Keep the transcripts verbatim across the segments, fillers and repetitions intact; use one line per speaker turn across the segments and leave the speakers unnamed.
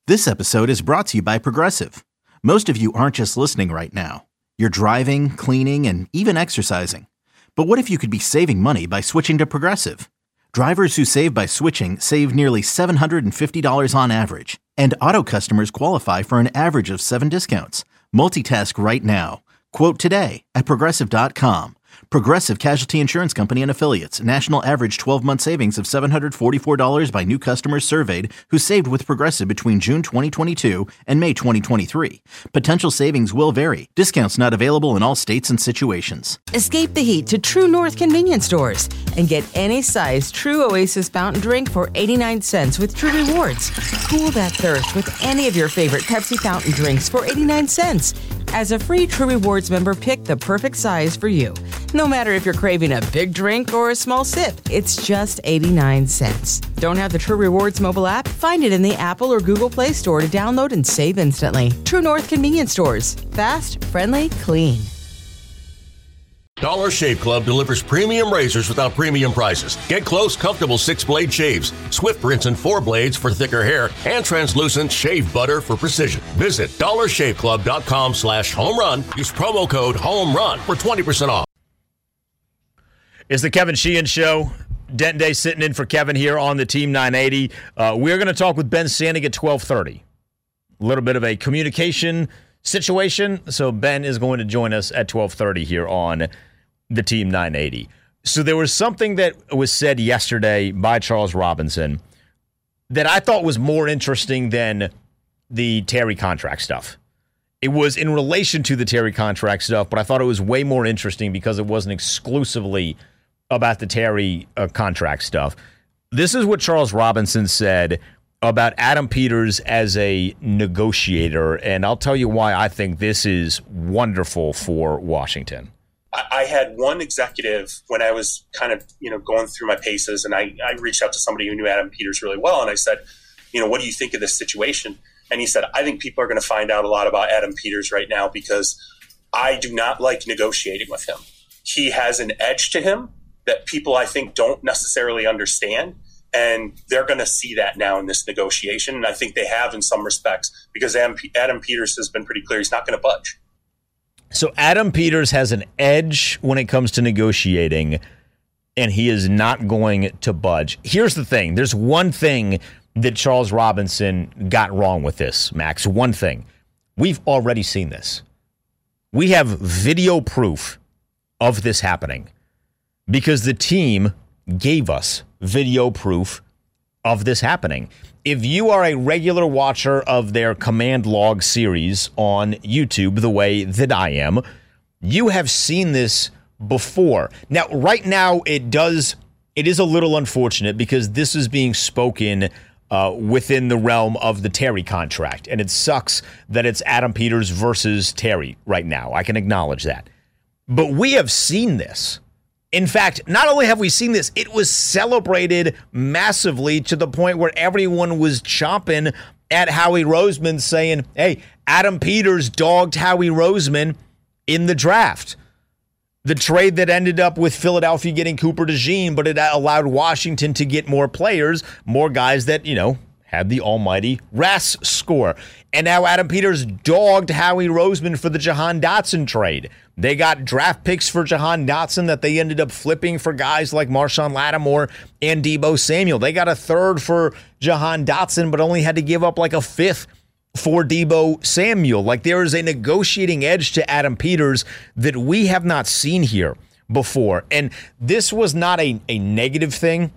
This episode is brought to you by Progressive. Most of you aren't just listening right now. You're driving, cleaning, and even exercising. But what if you could be saving money by switching to Progressive? Drivers who save by switching save nearly seven hundred fifty dollars on average. And auto customers qualify for an average of seven discounts. Multitask right now. Quote today at Progressive dot com. Progressive Casualty Insurance Company and Affiliates. National average twelve-month savings of seven hundred forty-four dollars by new customers surveyed who saved with Progressive between June twenty twenty-two and May twenty twenty-three. Potential savings will vary. Discounts not available in all states and situations.
Escape the heat to True North convenience stores and get any size True Oasis fountain drink for eighty-nine cents with True Rewards. Cool that thirst with any of your favorite Pepsi fountain drinks for eighty-nine cents. As a free True Rewards member, pick the perfect size for you. No matter if you're craving a big drink or a small sip, it's just eighty-nine cents. Don't have the True Rewards mobile app? Find it in the Apple or Google Play Store to download and save instantly. True North convenience stores. Fast, friendly, clean.
Dollar Shave Club delivers premium razors without premium prices. Get close, comfortable six-blade shaves, swift rinse and four blades for thicker hair, and translucent shave butter for precision. Visit dollar shave club dot com slash home run. Use promo code HOMERUN for twenty percent off.
It's the Kevin Sheehan Show. Denton Day sitting in for Kevin here on the Team nine eighty. Uh, we're going to talk with Ben Standig at twelve thirty. A little bit of a communication situation, so Ben is going to join us at twelve thirty here on the Team nine eighty. So there was something that was said yesterday by Charles Robinson that I thought was more interesting than the Terry contract stuff. It was in relation to the Terry contract stuff, but I thought it was way more interesting because it wasn't exclusively about the Terry uh, contract stuff. This is what Charles Robinson said about Adam Peters as a negotiator, and I'll tell you why I think this is wonderful for Washington.
I had one executive when I was kind of, you know, going through my paces, and I, I reached out to somebody who knew Adam Peters really well, and I said, you know, what do you think of this situation? And he said, I think people are going to find out a lot about Adam Peters right now because I do not like negotiating with him. He has an edge to him that people, I think, don't necessarily understand. And they're going to see that now in this negotiation. And I think they have in some respects because Adam, Adam Peters has been pretty clear he's not going to budge.
So Adam Peters has an edge when it comes to negotiating, and he is not going to budge. Here's the thing. There's one thing that Charles Robinson got wrong with this, Max. One thing. We've already seen this. We have video proof of this happening because the team gave us video proof of this happening. If you are a regular watcher of their Command Log series on YouTube, the way that I am, you have seen this before. Now, right now, it does, it is a little unfortunate because this is being spoken uh, within the realm of the Terry contract, and it sucks that it's Adam Peters versus Terry right now. I can acknowledge that. But we have seen this. In fact, not only have we seen this, it was celebrated massively to the point where everyone was chomping at Howie Roseman saying, hey, Adam Peters dogged Howie Roseman in the draft. The trade that ended up with Philadelphia getting Cooper DeJean, but it allowed Washington to get more players, more guys that, you know, had the almighty R A S score. And now Adam Peters dogged Howie Roseman for the Jahan Dotson trade. They got draft picks for Jahan Dotson that they ended up flipping for guys like Marshawn Lattimore and Deebo Samuel. They got a third for Jahan Dotson, but only had to give up like a fifth for Deebo Samuel. Like, there is a negotiating edge to Adam Peters that we have not seen here before. And this was not a, a negative thing.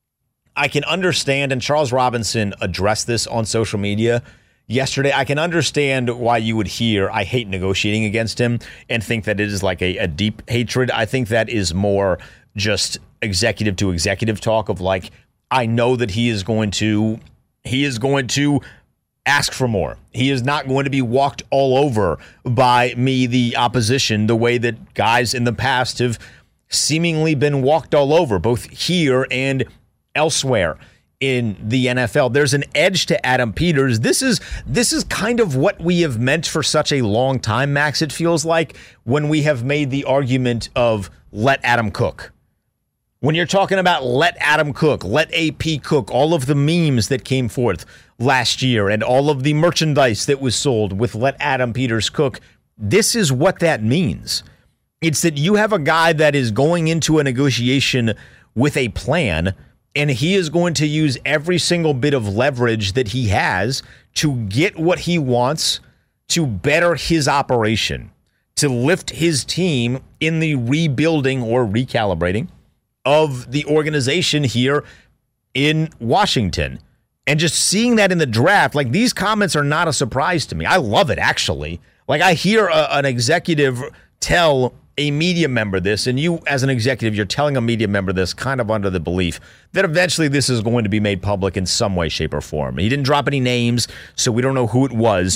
I can understand, and Charles Robinson addressed this on social media yesterday. I can understand why you would hear, I hate negotiating against him, and think that it is like a, a deep hatred. I think that is more just executive to executive talk of like, I know that he is going to, he is going to ask for more. He is not going to be walked all over by me, the opposition, the way that guys in the past have seemingly been walked all over, both here and elsewhere in the N F L. There's an edge to Adam Peters. This is this is kind of what we have meant for such a long time, Max, it feels like, when we have made the argument of let Adam cook. When you're talking about let Adam cook, let A P cook, all of the memes that came forth, last year and all of the merchandise that was sold with Let Adam Peters Cook, this is what that means. It's that you have a guy that is going into a negotiation with a plan, and he is going to use every single bit of leverage that he has to get what he wants, to better his operation, to lift his team in the rebuilding or recalibrating of the organization here in Washington. And just seeing that in the draft, like, these comments are not a surprise to me. I love it, actually. Like, I hear a, an executive tell a media member this, and you as an executive, you're telling a media member this kind of under the belief that eventually this is going to be made public in some way, shape, or form. He didn't drop any names, so we don't know who it was,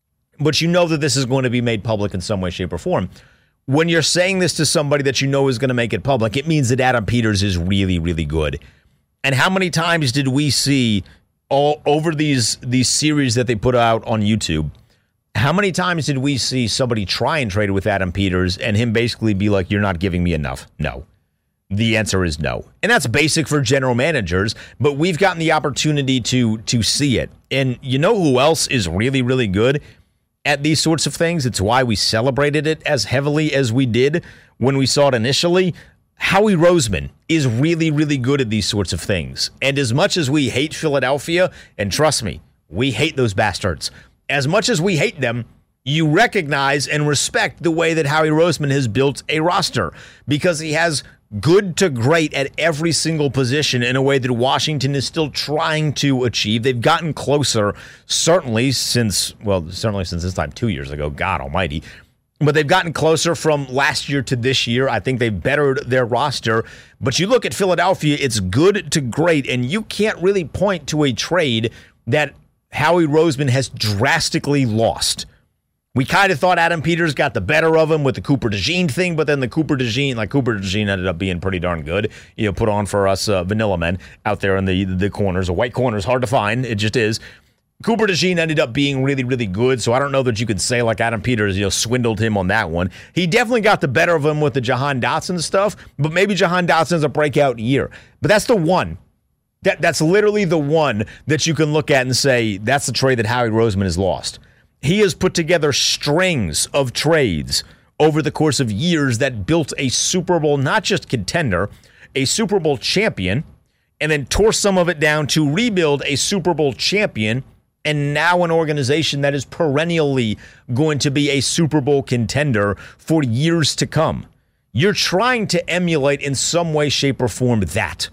but you know that this is going to be made public in some way, shape, or form. When you're saying this to somebody that you know is going to make it public, it means that Adam Peters is really, really good. And how many times did we see all over these these series that they put out on YouTube, how many times did we see somebody try and trade with Adam Peters and him basically be like, you're not giving me enough? No. The answer is no. And that's basic for general managers, but we've gotten the opportunity to to see it. And you know who else is really, really good at these sorts of things? It's why we celebrated it as heavily as we did when we saw it initially. Howie Roseman is really, really good at these sorts of things. And as much as we hate Philadelphia, and trust me, we hate those bastards, as much as we hate them, you recognize and respect the way that Howie Roseman has built a roster, because he has good to great at every single position in a way that Washington is still trying to achieve. They've gotten closer, certainly since, well, certainly since this time two years ago, God almighty. But they've gotten closer from last year to this year. I think they've bettered their roster. But you look at Philadelphia, it's good to great, and you can't really point to a trade that Howie Roseman has drastically lost. We kind of thought Adam Peters got the better of him with the Cooper DeJean thing, but then the Cooper DeJean, like Cooper DeJean ended up being pretty darn good. You know, put on for us uh, vanilla men out there in the, the corners. A white corner is hard to find. It just is. Cooper DeJean ended up being really, really good, so I don't know that you could say like Adam Peters, you know, swindled him on that one. He definitely got the better of him with the Jahan Dotson stuff, but maybe Jahan Dotson's a breakout year. But that's the one. That That's literally the one that you can look at and say, that's the trade that Howie Roseman has lost. He has put together strings of trades over the course of years that built a Super Bowl, not just contender, a Super Bowl champion, and then tore some of it down to rebuild a Super Bowl champion, and now an organization that is perennially going to be a Super Bowl contender for years to come. You're trying to emulate in some way, shape, or form that.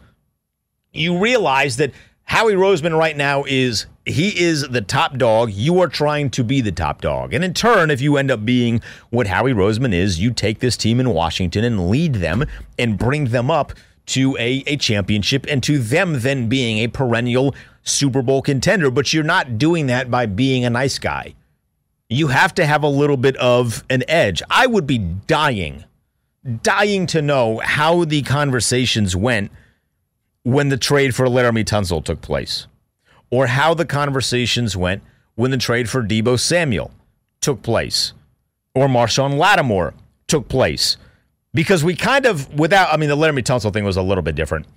You realize that Howie Roseman right now is, he is the top dog. You are trying to be the top dog. And in turn, if you end up being what Howie Roseman is, you take this team in Washington and lead them and bring them up to a, a championship, and to them then being a perennial Super Bowl contender. But you're not doing that by being a nice guy. You have to have a little bit of an edge. I would be dying, dying to know how the conversations went when the trade for Laremy Tunsil took place, or how the conversations went when the trade for Deebo Samuel took place, or Marshawn Lattimore took place. Because we kind of, without, I mean, the Laremy Tunsil thing was a little bit different.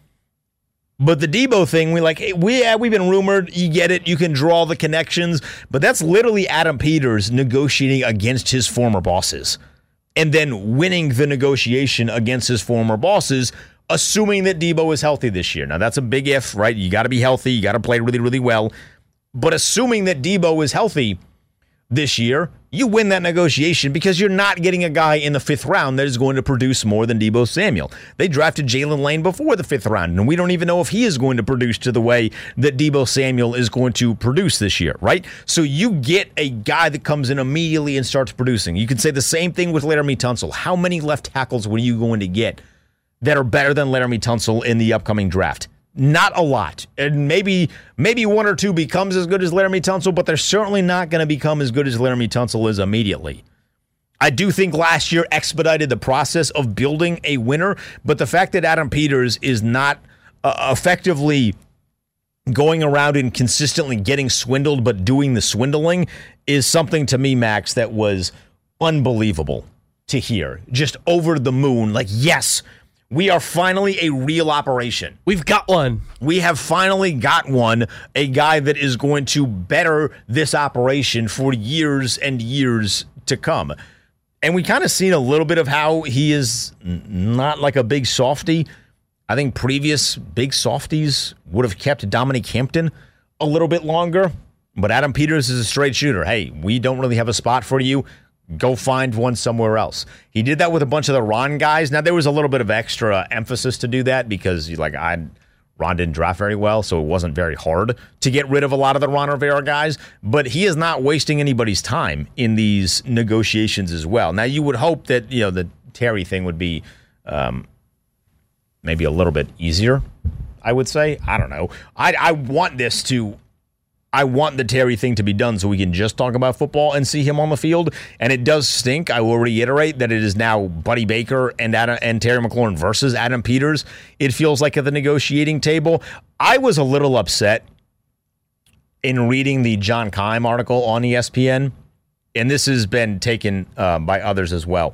But the Deebo thing, we like, hey, we, yeah, we've been rumored, you get it, you can draw the connections, but that's literally Adam Peters negotiating against his former bosses, and then winning the negotiation against his former bosses, assuming that Deebo is healthy this year. Now, that's a big if, right? You got to be healthy. You got to play really, really well. But assuming that Deebo is healthy this year, you win that negotiation because you're not getting a guy in the fifth round that is going to produce more than Deebo Samuel. They drafted Jalen Lane before the fifth round, and we don't even know if he is going to produce to the way that Deebo Samuel is going to produce this year, right? So you get a guy that comes in immediately and starts producing. You can say the same thing with Laremy Tunsil. How many left tackles were you going to get that are better than Laremy Tunsil in the upcoming draft? Not a lot. And maybe maybe one or two becomes as good as Laremy Tunsil, but they're certainly not going to become as good as Laremy Tunsil is immediately. I do think last year expedited the process of building a winner, but the fact that Adam Peters is not uh, effectively going around and consistently getting swindled but doing the swindling is something to me, Max, that was unbelievable to hear. Just over the moon. Like, yes, We are finally a real operation.
We've got one.
We have finally got one, a guy that is going to better this operation for years and years to come. And we kind of seen a little bit of how he is not like a big softy. I think previous big softies would have kept Dominique Hampton a little bit longer. But Adam Peters is a straight shooter. Hey, we don't really have a spot for you. Go find one somewhere else. He did that with a bunch of the Ron guys. Now, there was a little bit of extra emphasis to do that because, like, I Ron didn't draft very well, so it wasn't very hard to get rid of a lot of the Ron Rivera guys. But he is not wasting anybody's time in these negotiations as well. Now, you would hope that, you know, the Terry thing would be um, maybe a little bit easier, I would say. I don't know. I, I want this to... I want the Terry thing to be done so we can just talk about football and see him on the field. And it does stink. I will reiterate that it is now Buddy Baker and Adam, and Terry McLaurin versus Adam Peters. It feels like at the negotiating table. I was a little upset in reading the John Keim article on E S P N, and this has been taken uh, by others as well,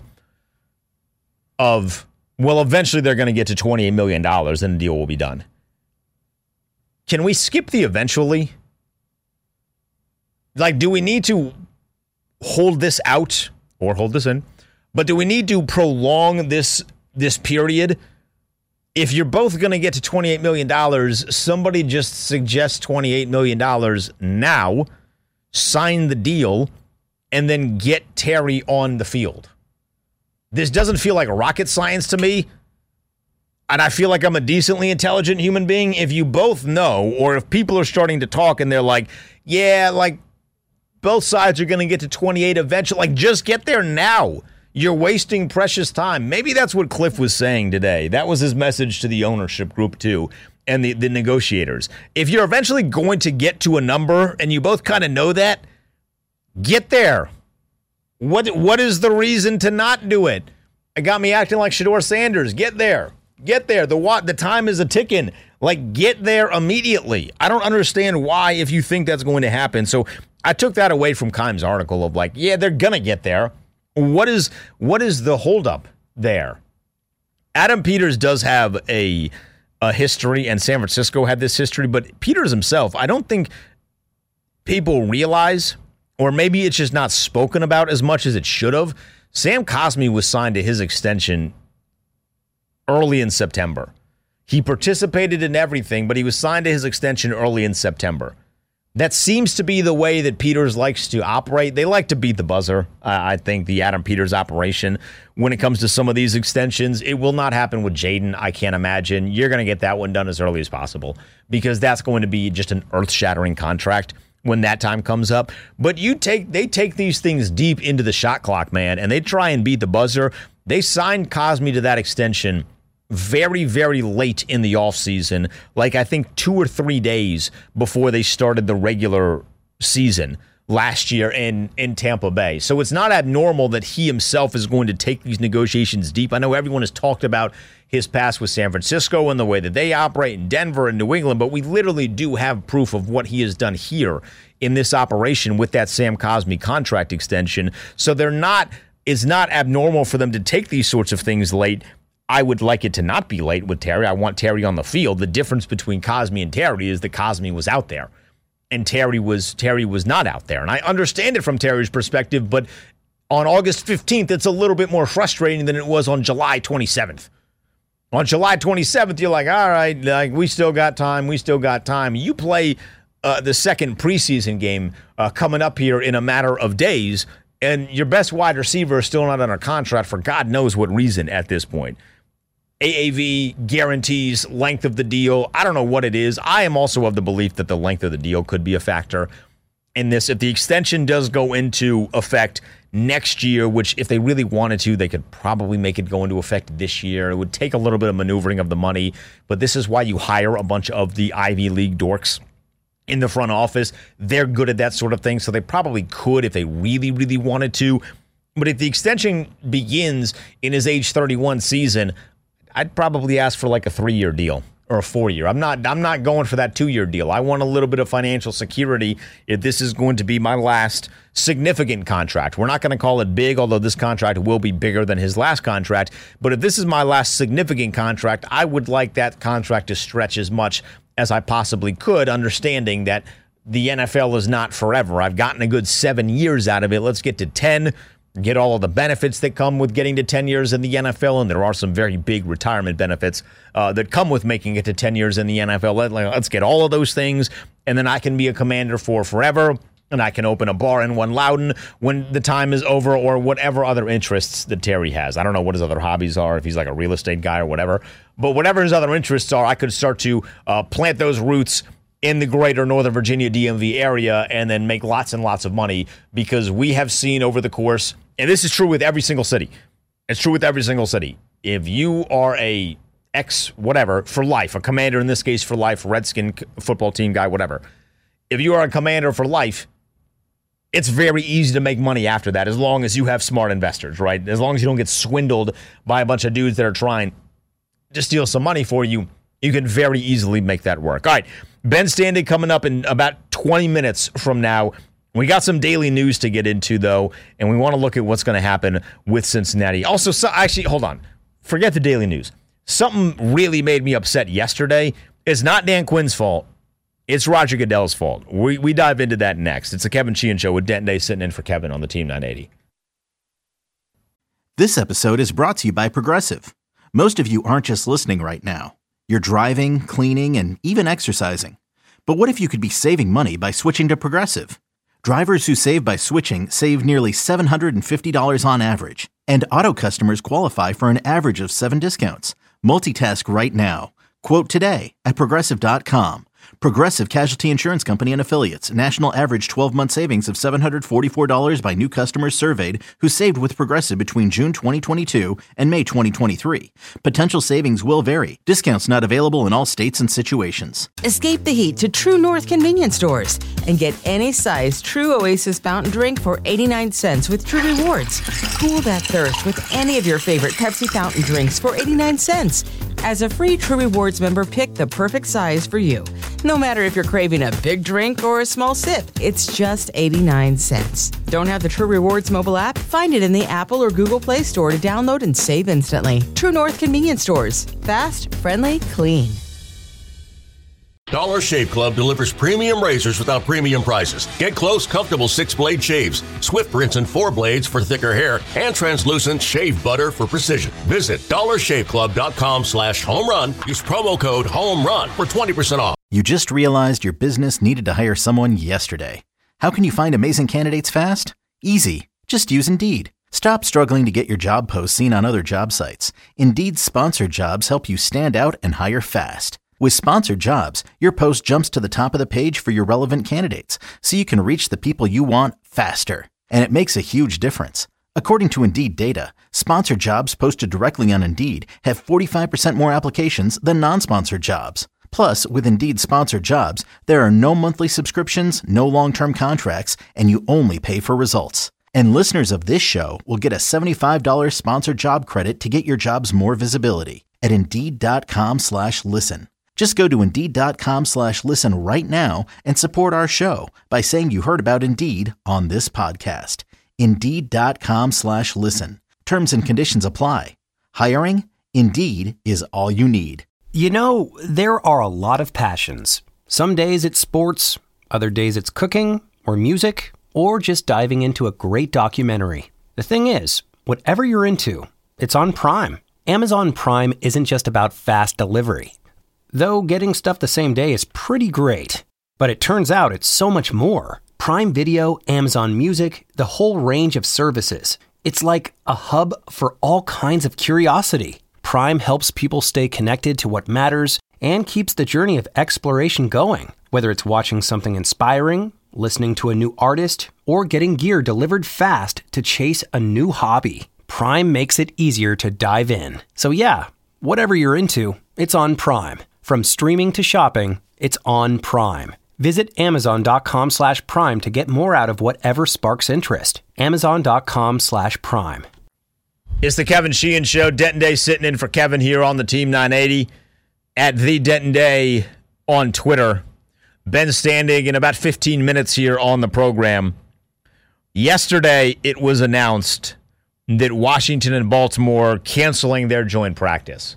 of, well, eventually they're going to get to twenty-eight million dollars and the deal will be done. Can we skip the eventually? Like, do we need to hold this out or hold this in? But do we need to prolong this this period? If you're both going to get to twenty-eight million dollars, somebody just suggests twenty-eight million dollars now, sign the deal, and then get Terry on the field. This doesn't feel like rocket science to me. And I feel like I'm a decently intelligent human being. If you both know, or if people are starting to talk and they're like, yeah, like, both sides are going to get to twenty-eight eventually. Like, just get there now. You're wasting precious time. Maybe that's what Cliff was saying today. That was his message to the ownership group, too, and the, the negotiators. If you're eventually going to get to a number, and you both kind of know that, get there. What What is the reason to not do it? It got me acting like Shedeur Sanders. Get there. Get there. The what? The time is a ticking. Like, get there immediately. I don't understand why, if you think that's going to happen. So I took that away from Keim's article of like, yeah, they're going to get there. What is what is the holdup there? Adam Peters does have a, a history, and San Francisco had this history, but Peters himself, I don't think people realize, or maybe it's just not spoken about as much as it should have. Sam Cosmi was signed to his extension early in September. He participated in everything, but he was signed to his extension early in September. That seems to be the way that Peters likes to operate. They like to beat the buzzer, uh, I think, the Adam Peters operation. When it comes to some of these extensions, it will not happen with Jaden, I can't imagine. You're going to get that one done as early as possible because that's going to be just an earth-shattering contract when that time comes up. But you take they take these things deep into the shot clock, man, and they try and beat the buzzer. They signed Cosmi to that extension very, very late in the offseason, like I think two or three days before they started the regular season last year in, in Tampa Bay. So it's not abnormal that he himself is going to take these negotiations deep. I know everyone has talked about his past with San Francisco and the way that they operate in Denver and New England, but we literally do have proof of what he has done here in this operation with that Sam Cosmi contract extension. So they're not, it's not abnormal for them to take these sorts of things late. I would like it to not be late with Terry. I want Terry on the field. The difference between Cosmi and Terry is that Cosmi was out there and Terry was Terry was not out there. And I understand it from Terry's perspective, but on August fifteenth, it's a little bit more frustrating than it was on July twenty-seventh. On July twenty-seventh, you're like, all right, like we still got time. We still got time. You play uh, the second preseason game uh, coming up here in a matter of days, and your best wide receiver is still not under contract for God knows what reason at this point. A A V guarantees length of the deal. I don't know what it is. I am also of the belief that the length of the deal could be a factor in this. If the extension does go into effect next year, which if they really wanted to, they could probably make it go into effect this year. It would take a little bit of maneuvering of the money, but this is why you hire a bunch of the Ivy League dorks in the front office. They're good at that sort of thing, so they probably could if they really, really wanted to. But if the extension begins in his age thirty-one season, I'd probably ask for like a three-year deal or a four-year. I'm not I'm not going for that two-year deal. I want a little bit of financial security if this is going to be my last significant contract. We're not going to call it big, although this contract will be bigger than his last contract. But if this is my last significant contract, I would like that contract to stretch as much as I possibly could, understanding that the N F L is not forever. I've gotten a good seven years out of it. Let's get to ten. Get all of the benefits that come with getting to ten years in the N F L, and there are some very big retirement benefits uh, that come with making it to ten years in the N F L. Let, let's get all of those things, and then I can be a Commander for forever, and I can open a bar in One Loudon when the time is over, or whatever other interests that Terry has. I don't know what his other hobbies are, if he's like a real estate guy or whatever, but whatever his other interests are, I could start to uh, plant those roots in the greater Northern Virginia D M V area and then make lots and lots of money, because we have seen over the course, and this is true with every single city. It's true with every single city. If you are a ex whatever for life, a Commander in this case for life, Redskin football team guy, whatever. If you are a Commander for life, it's very easy to make money after that, as long as you have smart investors, right? As long as you don't get swindled by a bunch of dudes that are trying to steal some money for you, you can very easily make that work. All right, Ben Standig coming up in about twenty minutes from now. We got some daily news to get into, though, and we want to look at what's going to happen with Cincinnati. Also, so, actually, hold on. Forget the daily news. Something really made me upset yesterday. It's not Dan Quinn's fault. It's Roger Goodell's fault. We we dive into that next. It's the Kevin Sheehan Show with Denton Day sitting in for Kevin on the Team nine eighty.
This episode is brought to you by Progressive. Most of you aren't just listening right now. You're driving, cleaning, and even exercising. But what if you could be saving money by switching to Progressive? Drivers who save by switching save nearly seven hundred fifty dollars on average. And auto customers qualify for an average of seven discounts. Multitask right now. Quote today at Progressive dot com. Progressive Casualty Insurance Company and Affiliates. National average twelve-month savings of seven hundred forty-four dollars by new customers surveyed who saved with Progressive between June twenty twenty-two and May twenty twenty-three. Potential savings will vary. Discounts not available in all states and situations.
Escape the heat to True North convenience stores and get any size True Oasis fountain drink for eighty-nine cents with True Rewards. Cool that thirst with any of your favorite Pepsi fountain drinks for eighty-nine cents. As a free True Rewards member, pick the perfect size for you. No matter if you're craving a big drink or a small sip, it's just eighty-nine cents. Don't have the True Rewards mobile app? Find it in the Apple or Google Play Store to download and save instantly. True North convenience stores. Fast, friendly, clean.
Dollar Shave Club delivers premium razors without premium prices. Get close, comfortable six-blade shaves, Swift rinse and four blades for thicker hair, and translucent shave butter for precision. Visit dollar shave club dot com slash home run. Use promo code HOMERUN for twenty percent off.
You just realized your business needed to hire someone yesterday. How can you find amazing candidates fast? Easy. Just use Indeed. Stop struggling to get your job posts seen on other job sites. Indeed's sponsored jobs help you stand out and hire fast. With sponsored jobs, your post jumps to the top of the page for your relevant candidates, so you can reach the people you want faster. And it makes a huge difference. According to Indeed data, sponsored jobs posted directly on Indeed have forty-five percent more applications than non-sponsored jobs. Plus, with Indeed sponsored jobs, there are no monthly subscriptions, no long-term contracts, and you only pay for results. And listeners of this show will get a seventy-five dollars sponsored job credit to get your jobs more visibility at Indeed.com slash listen. Just go to Indeed.com slash listen right now and support our show by saying you heard about Indeed on this podcast. Indeed.com slash listen. Terms and conditions apply. Hiring? Indeed is all you need.
You know, there are a lot of passions. Some days it's sports, other days it's cooking or music, or just diving into a great documentary. The thing is, whatever you're into, it's on Prime. Amazon Prime isn't just about fast delivery. Though getting stuff the same day is pretty great. But it turns out it's so much more. Prime Video, Amazon Music, the whole range of services. It's like a hub for all kinds of curiosity. Prime helps people stay connected to what matters and keeps the journey of exploration going. Whether it's watching something inspiring, listening to a new artist, or getting gear delivered fast to chase a new hobby, Prime makes it easier to dive in. So yeah, whatever you're into, it's on Prime. From streaming to shopping, it's on Prime. Visit Amazon.com slash Prime to get more out of whatever sparks interest. Amazon.com slash Prime.
It's the Kevin Sheehan Show. Denton Day sitting in for Kevin here on the Team nine eighty. at the Denton Day on Twitter. Ben Standing in about fifteen minutes here on the program. Yesterday, it was announced that Washington and Baltimore canceling their joint practice.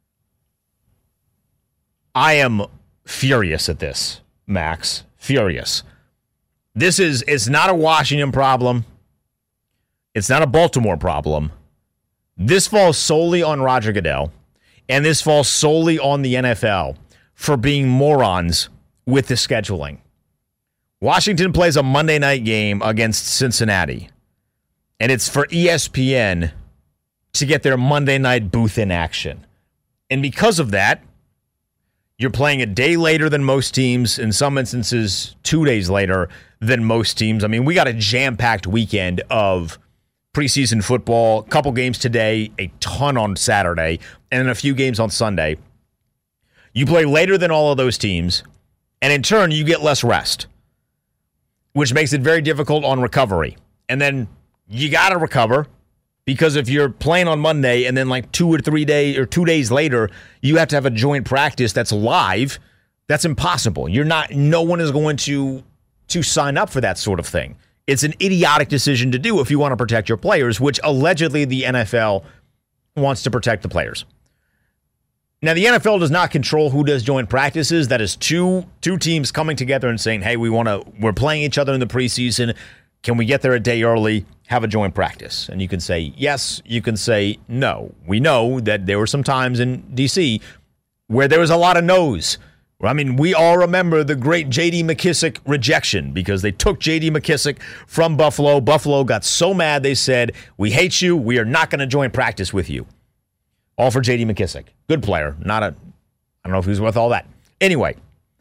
I am furious at this, Max. Furious. This is, it's not a Washington problem. It's not a Baltimore problem. This falls solely on Roger Goodell, and this falls solely on the N F L for being morons with the scheduling. Washington plays a Monday night game against Cincinnati, and it's for E S P N to get their Monday night booth in action. And because of that, you're playing a day later than most teams, in some instances, two days later than most teams. I mean, we got a jam-packed weekend of preseason football, a couple games today, a ton on Saturday, and then a few games on Sunday. You play later than all of those teams, and in turn, you get less rest, which makes it very difficult on recovery. And then you got to recover, because if you're playing on Monday and then like two or three days or two days later, you have to have a joint practice that's live, that's impossible. You're not, no one is going to, to sign up for that sort of thing. It's an idiotic decision to do if you want to protect your players, which allegedly the N F L wants to protect the players. Now, the N F L does not control who does joint practices. That is two two teams coming together and saying, hey, we want to, we're playing each other in the preseason. Can we get there a day early, have a joint practice? And you can say yes, you can say no. We know that there were some times in D C where there was a lot of no's. I mean, we all remember the great J D McKissick rejection, because they took J D McKissick from Buffalo. Buffalo got so mad they said, we hate you. We are not going to join practice with you. All for J D McKissick. Good player. Not a, I don't know if he was worth all that. Anyway,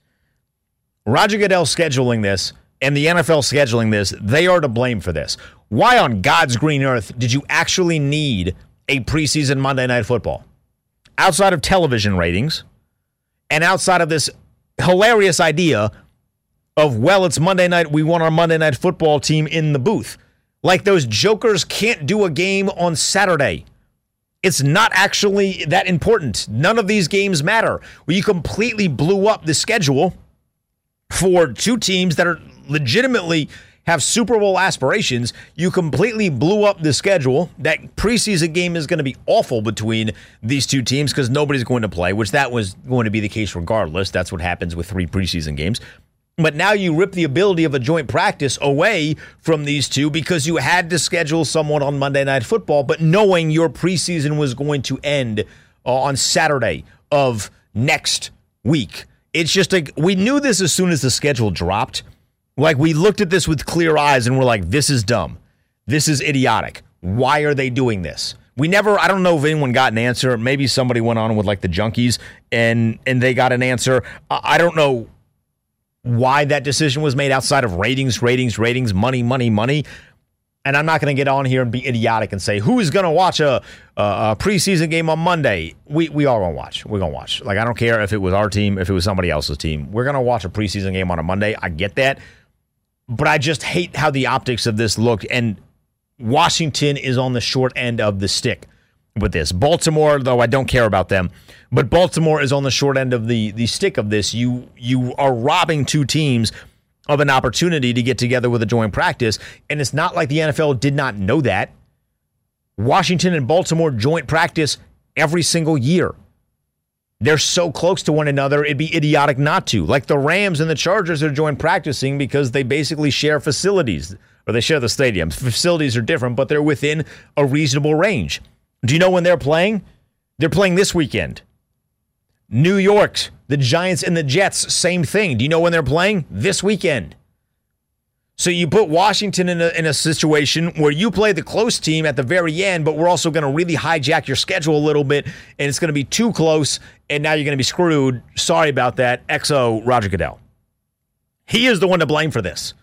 Roger Goodell scheduling this and the N F L scheduling this, they are to blame for this. Why on God's green earth did you actually need a preseason Monday Night Football? Outside of television ratings and outside of this hilarious idea of, well, it's Monday night, we want our Monday Night Football team in the booth. Like those jokers can't do a game on Saturday. It's not actually that important. None of these games matter. Well, you completely blew up the schedule for two teams that are legitimately have Super Bowl aspirations. You completely blew up the schedule. That preseason game is going to be awful between these two teams because nobody's going to play, which that was going to be the case regardless. That's what happens with three preseason games. But now you rip the ability of a joint practice away from these two because you had to schedule someone on Monday Night Football, but knowing your preseason was going to end uh, on Saturday of next week. It's just like, we knew this as soon as the schedule dropped. Like, we looked at this with clear eyes and we're like, this is dumb. This is idiotic. Why are they doing this? We never, I don't know if anyone got an answer. Maybe somebody went on with like the Junkies and, and they got an answer. I don't know why that decision was made outside of ratings, ratings, ratings, money, money, money. And I'm not going to get on here and be idiotic and say, who's going to watch a, a, a preseason game on Monday? We we all going to watch. We're going to watch. Like, I don't care if it was our team, if it was somebody else's team. We're going to watch a preseason game on a Monday. I get that. But I just hate how the optics of this look. And Washington is on the short end of the stick with this. Baltimore, though, I don't care about them. But Baltimore is on the short end of the, the stick of this. You you are robbing two teams of an opportunity to get together with a joint practice. And it's not like the N F L did not know that. Washington and Baltimore joint practice every single year. They're so close to one another, it'd be idiotic not to. Like the Rams and the Chargers are joint practicing because they basically share facilities, or they share the stadiums. Facilities are different, but they're within a reasonable range. Do you know when they're playing? They're playing this weekend. New York, the Giants and the Jets, same thing. Do you know when they're playing? This weekend. So you put Washington in a, in a situation where you play the close team at the very end, but we're also going to really hijack your schedule a little bit, and it's going to be too close, and now you're going to be screwed. Sorry about that. X O Roger Goodell. He is the one to blame for this.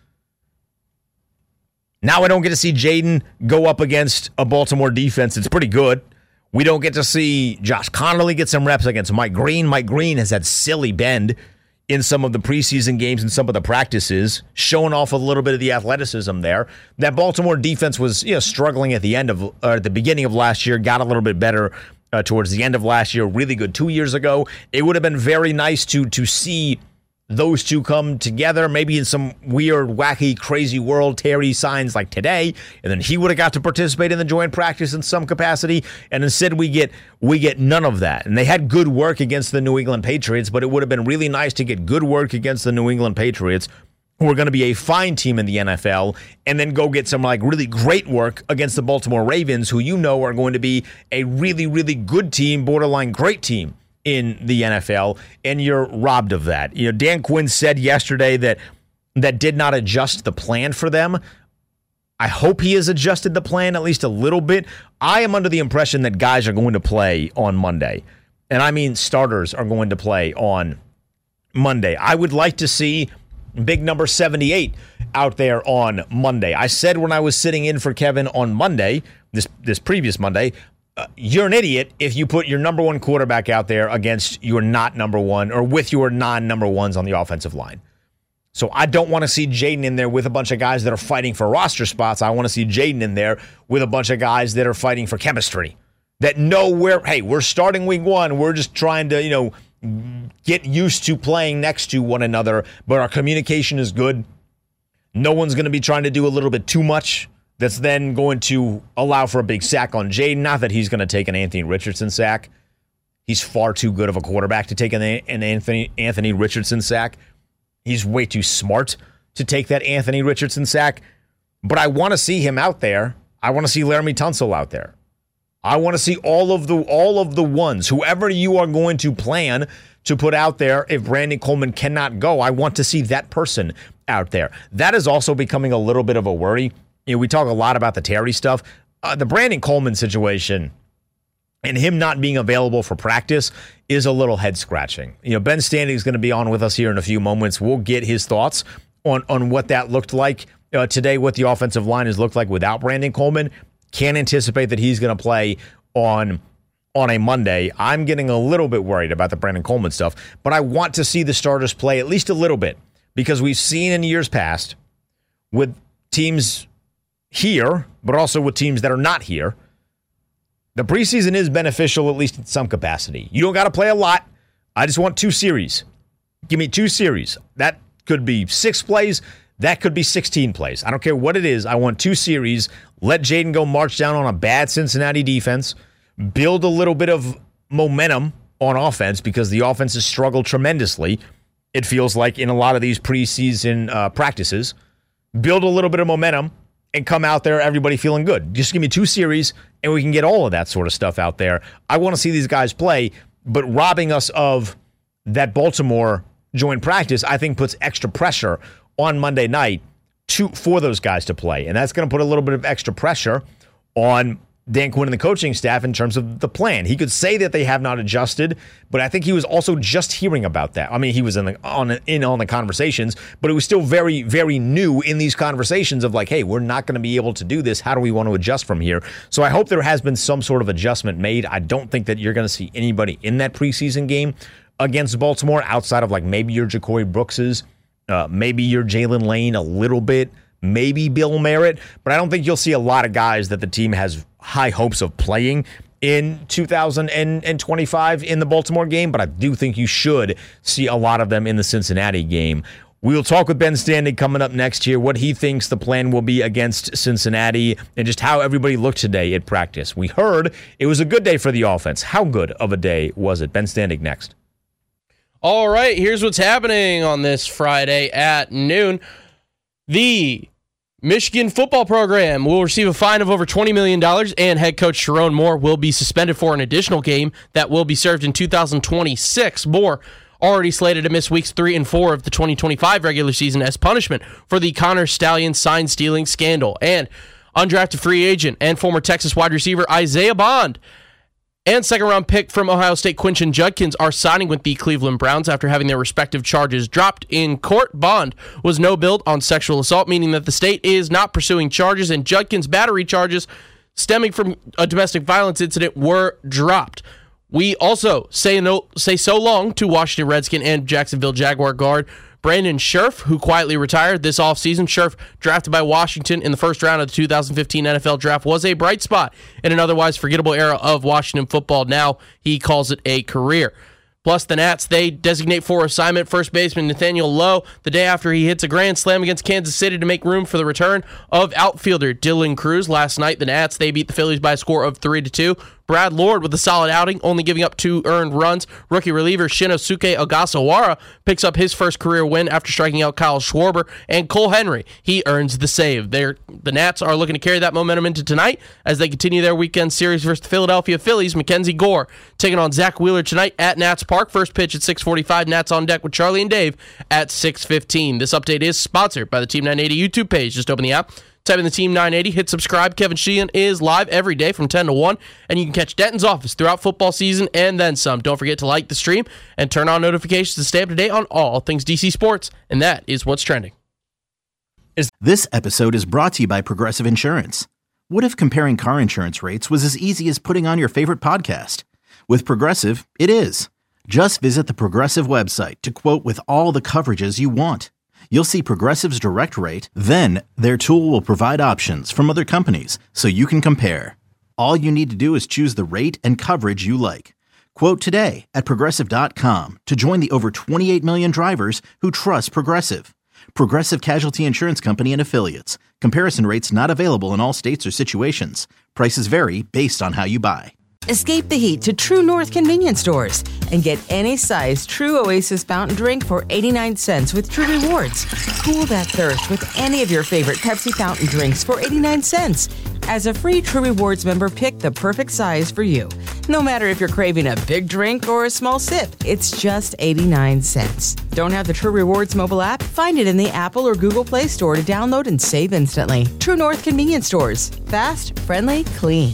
Now I don't get to see Jaden go up against a Baltimore defense. It's pretty good. We don't get to see Josh Connolly get some reps against Mike Green. Mike Green has had silly bend in some of the preseason games and some of the practices, showing off a little bit of the athleticism there. That Baltimore defense was, you know, struggling at the end of, or at the beginning of last year, got a little bit better uh, towards the end of last year, really good two years ago. It would have been very nice to to see those two come together, maybe in some weird, wacky, crazy world. Terry signs like today, and then he would have got to participate in the joint practice in some capacity. And instead, we get we get none of that. And they had good work against the New England Patriots, but it would have been really nice to get good work against the New England Patriots, who are going to be a fine team in the N F L, and then go get some like really great work against the Baltimore Ravens, who you know are going to be a really, really good team, borderline great team in the N F L, and you're robbed of that. You know, Dan Quinn said yesterday that that did not adjust the plan for them. I hope he has adjusted the plan at least a little bit. I am under the impression that guys are going to play on Monday, and I mean starters are going to play on Monday. I would like to see big number seventy-eight out there on Monday. I said when I was sitting in for Kevin on Monday, this this previous Monday, Uh, you're an idiot if you put your number one quarterback out there against your not number one or with your non-number ones on the offensive line. So I don't want to see Jaden in there with a bunch of guys that are fighting for roster spots. I want to see Jaden in there with a bunch of guys that are fighting for chemistry, that know where, hey, we're starting week one. We're just trying to, you know, get used to playing next to one another, but our communication is good. No one's going to be trying to do a little bit too much that's then going to allow for a big sack on Jaden. Not that he's going to take an Anthony Richardson sack. He's far too good of a quarterback to take an, an Anthony Anthony Richardson sack. He's way too smart to take that Anthony Richardson sack. But I want to see him out there. I want to see Laramie Tunsil out there. I want to see all of the all of the ones, whoever you are going to plan to put out there. If Brandon Coleman cannot go, I want to see that person out there. That is also becoming a little bit of a worry. You know, we talk a lot about the Terry stuff. Uh, the Brandon Coleman situation and him not being available for practice is a little head-scratching. You know, Ben Standing is going to be on with us here in a few moments. We'll get his thoughts on, on what that looked like uh, today, what the offensive line has looked like without Brandon Coleman. Can't anticipate that he's going to play on, on a Monday. I'm getting a little bit worried about the Brandon Coleman stuff, but I want to see the starters play at least a little bit, because we've seen in years past with teams here, but also with teams that are not here, the preseason is beneficial, at least in some capacity. You don't got to play a lot. I just want two series. Give me two series. That could be six plays. That could be sixteen plays. I don't care what it is. I want two series. Let Jaden go march down on a bad Cincinnati defense. Build a little bit of momentum on offense, because the offense has struggled tremendously, it feels like, in a lot of these preseason uh, practices. Build a little bit of momentum and come out there, everybody feeling good. Just give me two series, and we can get all of that sort of stuff out there. I want to see these guys play, but robbing us of that Baltimore joint practice, I think, puts extra pressure on Monday night to for those guys to play. And that's going to put a little bit of extra pressure on Dan Quinn and the coaching staff in terms of the plan. He could say that they have not adjusted, but I think he was also just hearing about that. I mean, he was in the, on in on the conversations, but it was still very, very new in these conversations of like, hey, we're not going to be able to do this. How do we want to adjust from here? So I hope there has been some sort of adjustment made. I don't think that you're going to see anybody in that preseason game against Baltimore outside of like maybe your Ja'Cory Brookses, uh, maybe your Jalen Lane a little bit, maybe Bill Merritt, but I don't think you'll see a lot of guys that the team has high hopes of playing in two thousand twenty-five in the Baltimore game, but I do think you should see a lot of them in the Cincinnati game. We'll talk with Ben Standing coming up next year, what he thinks the plan will be against Cincinnati and just how everybody looked today at practice. We heard it was a good day for the offense. How good of a day was it? Ben Standing next.
All right, here's what's happening on this Friday at noon. The Michigan football program will receive a fine of over twenty million dollars, and head coach Sharon Moore will be suspended for an additional game that will be served in two thousand twenty-six. Moore already slated to miss weeks three and four of the twenty twenty-five regular season as punishment for the Connor Stallion sign-stealing scandal. And undrafted free agent and former Texas wide receiver Isaiah Bond and second-round pick from Ohio State Quinton Judkins are signing with the Cleveland Browns after having their respective charges dropped in court. Bond was no billed on sexual assault, meaning that the state is not pursuing charges, and Judkins' battery charges stemming from a domestic violence incident were dropped. We also say no, say so long to Washington Redskin and Jacksonville Jaguar guard Brandon Scherf, who quietly retired this offseason. Scherf, drafted by Washington in the first round of the two thousand fifteen N F L Draft, was a bright spot in an otherwise forgettable era of Washington football. Now he calls it a career. Plus, the Nats, they designate for assignment first baseman Nathaniel Lowe the day after he hits a grand slam against Kansas City to make room for the return of outfielder Dylan Cruz. Last night, the Nats, they beat the Phillies by a score of three to two. Brad Lord with a solid outing, only giving up two earned runs. Rookie reliever Shinosuke Ogasawara picks up his first career win after striking out Kyle Schwarber. And Cole Henry, he earns the save. They're, the Nats are looking to carry that momentum into tonight as they continue their weekend series versus the Philadelphia Phillies. Mackenzie Gore taking on Zach Wheeler tonight at Nats Park. First pitch at six forty-five. Nats on deck with Charlie and Dave at six fifteen. This update is sponsored by the Team nine eighty YouTube page. Just open the app, type in the Team nine eighty, hit subscribe. Kevin Sheehan is live every day from ten to one, and you can catch Denton's office throughout football season and then some. Don't forget to like the stream and turn on notifications to stay up to date on all things D C sports, and that is what's trending.
This episode is brought to you by Progressive Insurance. What if comparing car insurance rates was as easy as putting on your favorite podcast? With Progressive, it is. Just visit the Progressive website to quote with all the coverages you want. You'll see Progressive's direct rate, then their tool will provide options from other companies so you can compare. All you need to do is choose the rate and coverage you like. Quote today at Progressive dot com to join the over twenty-eight million drivers who trust Progressive. Progressive Casualty Insurance Company and Affiliates. Comparison rates not available in all states or situations. Prices vary based on how you buy.
Escape the heat to True North convenience stores and get any size True Oasis fountain drink for eighty-nine cents with True Rewards. Cool that thirst with any of your favorite Pepsi fountain drinks for eighty-nine cents. As a free True Rewards member, pick the perfect size for you. No matter if you're craving a big drink or a small sip, it's just eighty-nine cents. Don't have the True Rewards mobile app? Find it in the Apple or Google Play Store to download and save instantly. True North convenience stores. Fast, friendly, clean.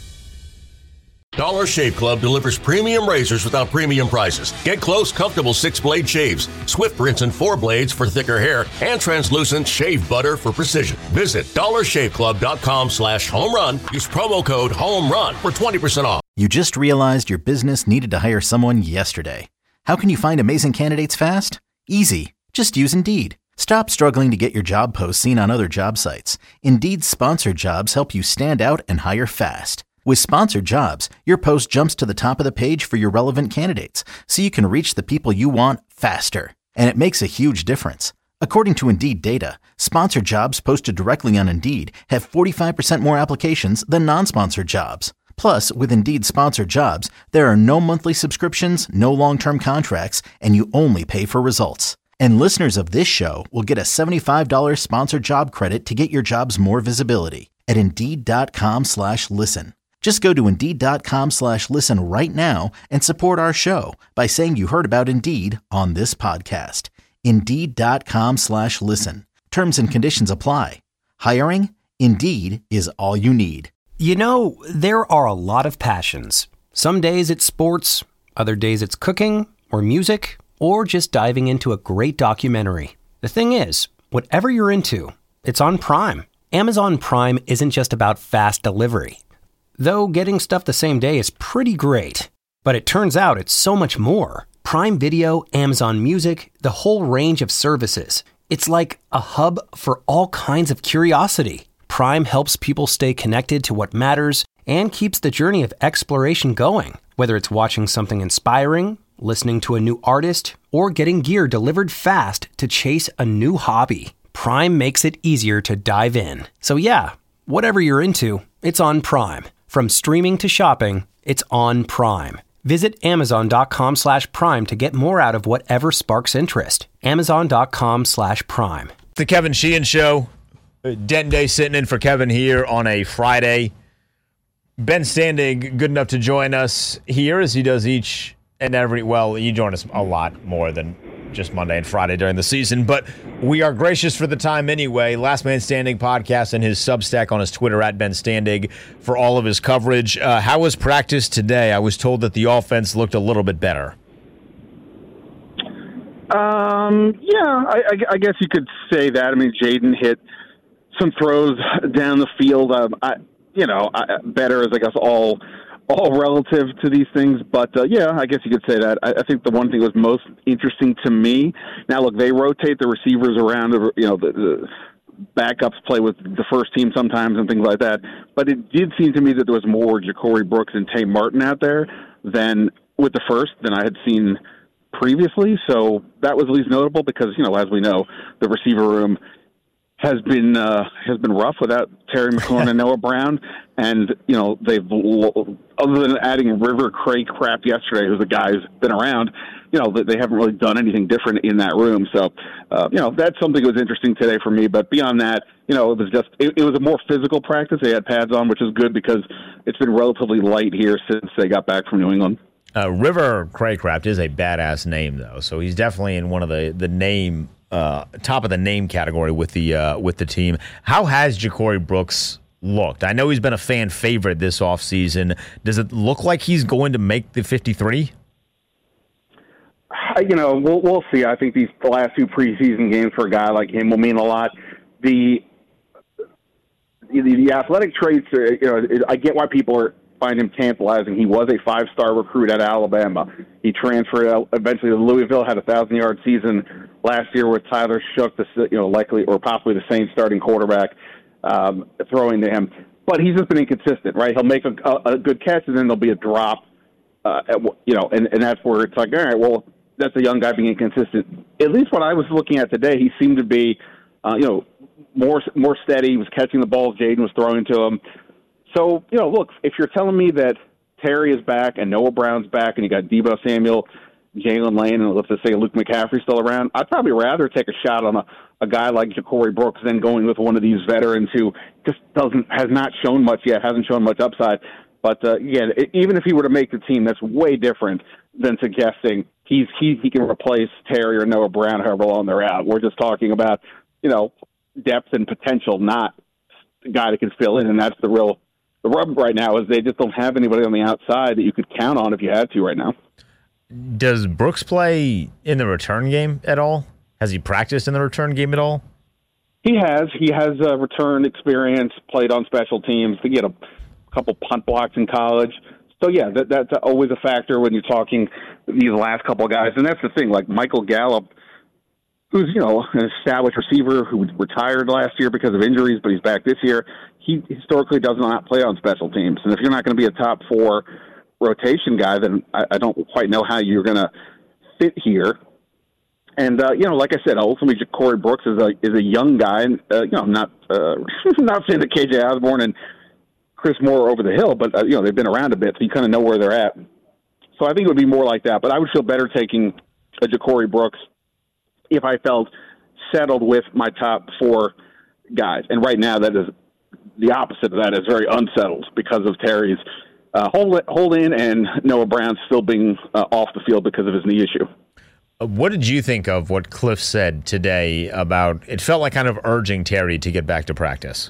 Dollar Shave Club delivers premium razors without premium prices. Get close, comfortable six-blade shaves, Swift rinse and four blades for thicker hair, and translucent shave butter for precision. Visit dollar shave club dot com slash home run. Use promo code HOMERUN for twenty percent off.
You just realized your business needed to hire someone yesterday. How can you find amazing candidates fast? Easy. Just use Indeed. Stop struggling to get your job posts seen on other job sites. Indeed's sponsored jobs help you stand out and hire fast. With sponsored jobs, your post jumps to the top of the page for your relevant candidates, so you can reach the people you want faster. And it makes a huge difference. According to Indeed data, sponsored jobs posted directly on Indeed have forty-five percent more applications than non-sponsored jobs. Plus, with Indeed sponsored jobs, there are no monthly subscriptions, no long-term contracts, and you only pay for results. And listeners of this show will get a seventy-five dollars sponsored job credit to get your jobs more visibility at Indeed.com slash listen. Just go to Indeed.com slash listen right now and support our show by saying you heard about Indeed on this podcast. Indeed.com slash listen. Terms and conditions apply. Hiring? Indeed is all you need.
You know, there are a lot of passions. Some days it's sports, other days it's cooking or music, or just diving into a great documentary. The thing is, whatever you're into, it's on Prime. Amazon Prime isn't just about fast delivery. Though getting stuff the same day is pretty great. But it turns out it's so much more. Prime Video, Amazon Music, the whole range of services. It's like a hub for all kinds of curiosity. Prime helps people stay connected to what matters and keeps the journey of exploration going. Whether it's watching something inspiring, listening to a new artist, or getting gear delivered fast to chase a new hobby, Prime makes it easier to dive in. So yeah, whatever you're into, it's on Prime. From streaming to shopping, it's on Prime. Visit Amazon.com slash Prime to get more out of whatever sparks interest. Amazon.com slash Prime.
The Kevin Sheehan Show. Denton Day sitting in for Kevin here on a Friday. Ben Standig, good enough to join us here as he does each and every, well, you join us a lot more than just Monday and Friday during the season, but we are gracious for the time anyway. Last Man Standing podcast and his Substack on his Twitter at Ben Standig for all of his coverage. Uh, how was practice today? I was told that the offense looked a little bit better.
Um, yeah, I, I, I guess you could say that. I mean, Jaden hit some throws down the field. Um, I, you know, I, better as I guess all all relative to these things, but uh, yeah, I guess you could say that. I, I think the one thing that was most interesting to me. Now, look, they rotate the receivers around. You know, the, the backups play with the first team sometimes and things like that. But it did seem to me that there was more Ja'Cory Brooks and Tay Martin out there than with the first than I had seen previously. So that was at least notable because, you know, as we know, the receiver room has been uh, has been rough without Terry McLaurin and Noah Brown, and you know they've other than adding River Craycraft yesterday, who's a guy who's been around, you know they haven't really done anything different in that room. So uh, you know that's something that was interesting today for me. But beyond that, you know it was just it, it was a more physical practice. They had pads on, which is good because it's been relatively light here since they got back from New England.
Uh, River Craycraft is a badass name though, so he's definitely in one of the the name. Uh, top of the name category with the uh, with the team. How has Ja'Cory Brooks looked? I know he's been a fan favorite this offseason. Does it look like he's going to make the fifty-three?
You know, we'll we'll see. I think these the last two preseason games for a guy like him will mean a lot. The the, the athletic traits, are, you know, I get why people are find him tantalizing. He was a five-star recruit at Alabama. He transferred eventually to Louisville, had a thousand-yard season last year with Tyler Shook, the you know likely or possibly the Saints starting quarterback, um, throwing to him. But he's just been inconsistent, right? He'll make a, a, a good catch, and then there'll be a drop, uh, at, you know, and, and that's where it's like, all right, well, that's a young guy being inconsistent. At least what I was looking at today, he seemed to be, uh, you know, more more steady. He was catching the balls Jaden was throwing to him. So, you know, look, if you're telling me that Terry is back and Noah Brown's back and you got Deebo Samuel, Jalen Lane, and let's just say Luke McCaffrey's still around, I'd probably rather take a shot on a, a guy like Ja'Cory Brooks than going with one of these veterans who just doesn't has not shown much yet, hasn't shown much upside. But, uh, again, it, even if he were to make the team, that's way different than suggesting he's he, he can replace Terry or Noah Brown however long they're out. We're just talking about, you know, depth and potential, not the guy that can fill in, and that's the real – the rub right now is they just don't have anybody on the outside that you could count on if you had to right now.
Does Brooks play in the return game at all? Has he practiced in the return game at all?
He has. He has uh, return experience, played on special teams. He had a couple punt blocks in college. So, yeah, that, that's always a factor when you're talking these last couple of guys. And that's the thing, like Michael Gallup, who's, you know, an established receiver who retired last year because of injuries, but he's back this year. He historically does not play on special teams. And if you're not going to be a top four rotation guy, then I, I don't quite know how you're going to fit here. And, uh, you know, like I said, ultimately Ja'Cory Brooks is a is a young guy. And, uh, you know, I'm not, uh, not saying that K J Osborne and Chris Moore are over the hill, but, uh, you know, they've been around a bit, so you kind of know where they're at. So I think it would be more like that. But I would feel better taking a Ja'Cory Brooks if I felt settled with my top four guys. And right now that is the opposite of that, is very unsettled because of Terry's uh, hold, hold in and Noah Brown still being uh, off the field because of his knee issue.
What did you think of what Cliff said today about, it felt like kind of urging Terry to get back to practice?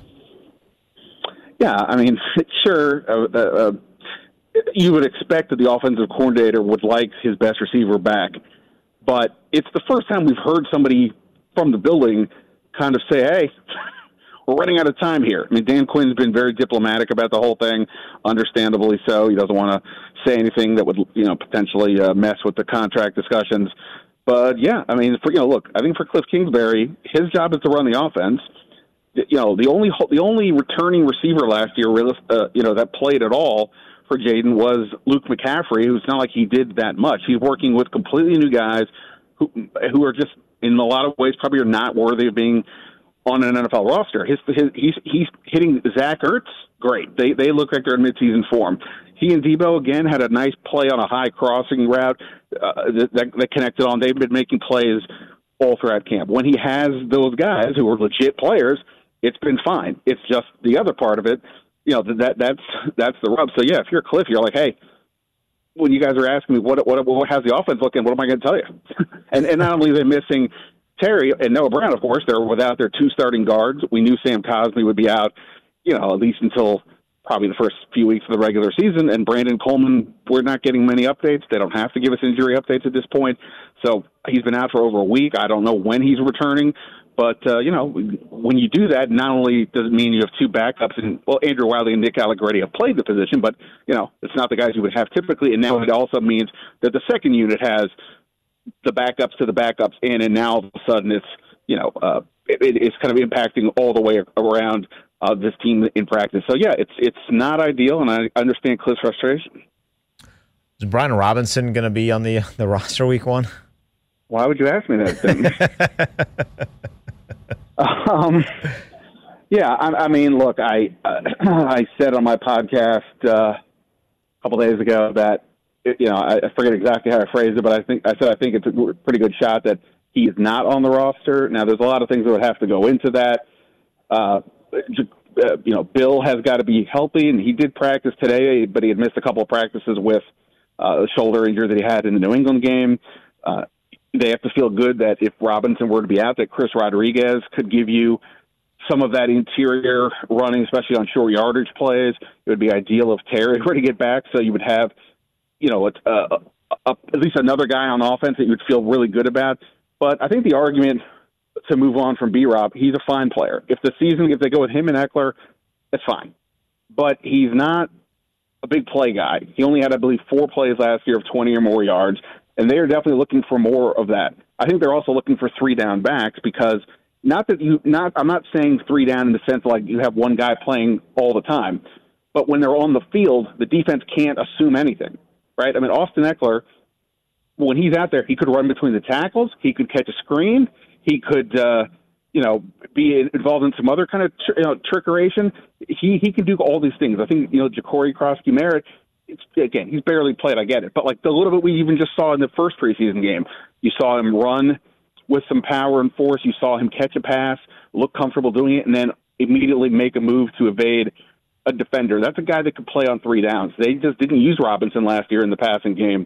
Yeah, I mean, sure, uh, uh, you would expect that the offensive coordinator would like his best receiver back, but it's the first time we've heard somebody from the building kind of say, hey, we're running out of time here. I mean, Dan Quinn's been very diplomatic about the whole thing, understandably so. He doesn't want to say anything that would, you know, potentially uh, mess with the contract discussions. But, yeah, I mean, for, you know, look, I think for Cliff Kingsbury, his job is to run the offense. You know, the only the only returning receiver last year, uh, you know, that played at all for Jaden was Luke McCaffrey, who's not like he did that much. He's working with completely new guys who who are just, in a lot of ways, probably are not worthy of being on an N F L roster. His, his, he's he's hitting Zach Ertz great. They they look like they're in midseason form. He and Deebo, again, had a nice play on a high crossing route uh, that, that connected on. They've been making plays all throughout camp. When he has those guys who are legit players, it's been fine. It's just the other part of it, you know, that that's that's the rub. So, yeah, if you're Cliff, you're like, hey, when you guys are asking me what what, what how's the offense looking, what am I going to tell you? and, and not only are they missing Terry and Noah Brown, of course, they're without their two starting guards. We knew Sam Cosmi would be out, you know, at least until probably the first few weeks of the regular season. And Brandon Coleman, we're not getting many updates. They don't have to give us injury updates at this point. So he's been out for over a week. I don't know when he's returning, But, uh, you know, when you do that, not only does it mean you have two backups, and, well, Andrew Wiley and Nick Allegretti have played the position, but, you know, it's not the guys you would have typically. And now it also means that the second unit has the backups to the backups in, and now all of a sudden it's, you know, uh, it, it's kind of impacting all the way around uh, this team in practice. So, yeah, it's it's not ideal, and I understand Cliff's frustration.
Is Brian Robinson going to be on the the roster week one?
Why would you ask me that? um, yeah, I, I mean, look, I uh, I said on my podcast uh, a couple days ago that, you know, I, I forget exactly how I phrased it, but I think I said I think it's a pretty good shot that he is not on the roster. Now, there's a lot of things that would have to go into that. Uh, uh, you know, Bill has got to be healthy, and he did practice today, but he had missed a couple of practices with uh, a shoulder injury that he had in the New England game. Uh, they have to feel good that if Robinson were to be out, that Chris Rodriguez could give you some of that interior running, especially on short yardage plays. It would be ideal if Terry were to get back, so you would have, you know, a, a, a, at least another guy on offense that you would feel really good about. But I think the argument to move on from B-Rob, he's a fine player. If the season, if they go with him and Eckler, that's fine. But he's not a big play guy. He only had, I believe, four plays last year of twenty or more yards, and they are definitely looking for more of that. I think they're also looking for three down backs because not that you, not I'm not saying three down in the sense like you have one guy playing all the time, but when they're on the field, the defense can't assume anything, right? I mean, Austin Eckler, when he's out there, he could run between the tackles, he could catch a screen, he could, uh, you know, be involved in some other kind of tr- you know, trickeration. He he can do all these things. I think, you know, Ja'Cory Krosky-Merritt, it's, again, he's barely played, I get it. But, like, the little bit we even just saw in the first preseason game, you saw him run with some power and force. You saw him catch a pass, look comfortable doing it, and then immediately make a move to evade a defender. That's a guy that could play on three downs. They just didn't use Robinson last year in the passing game.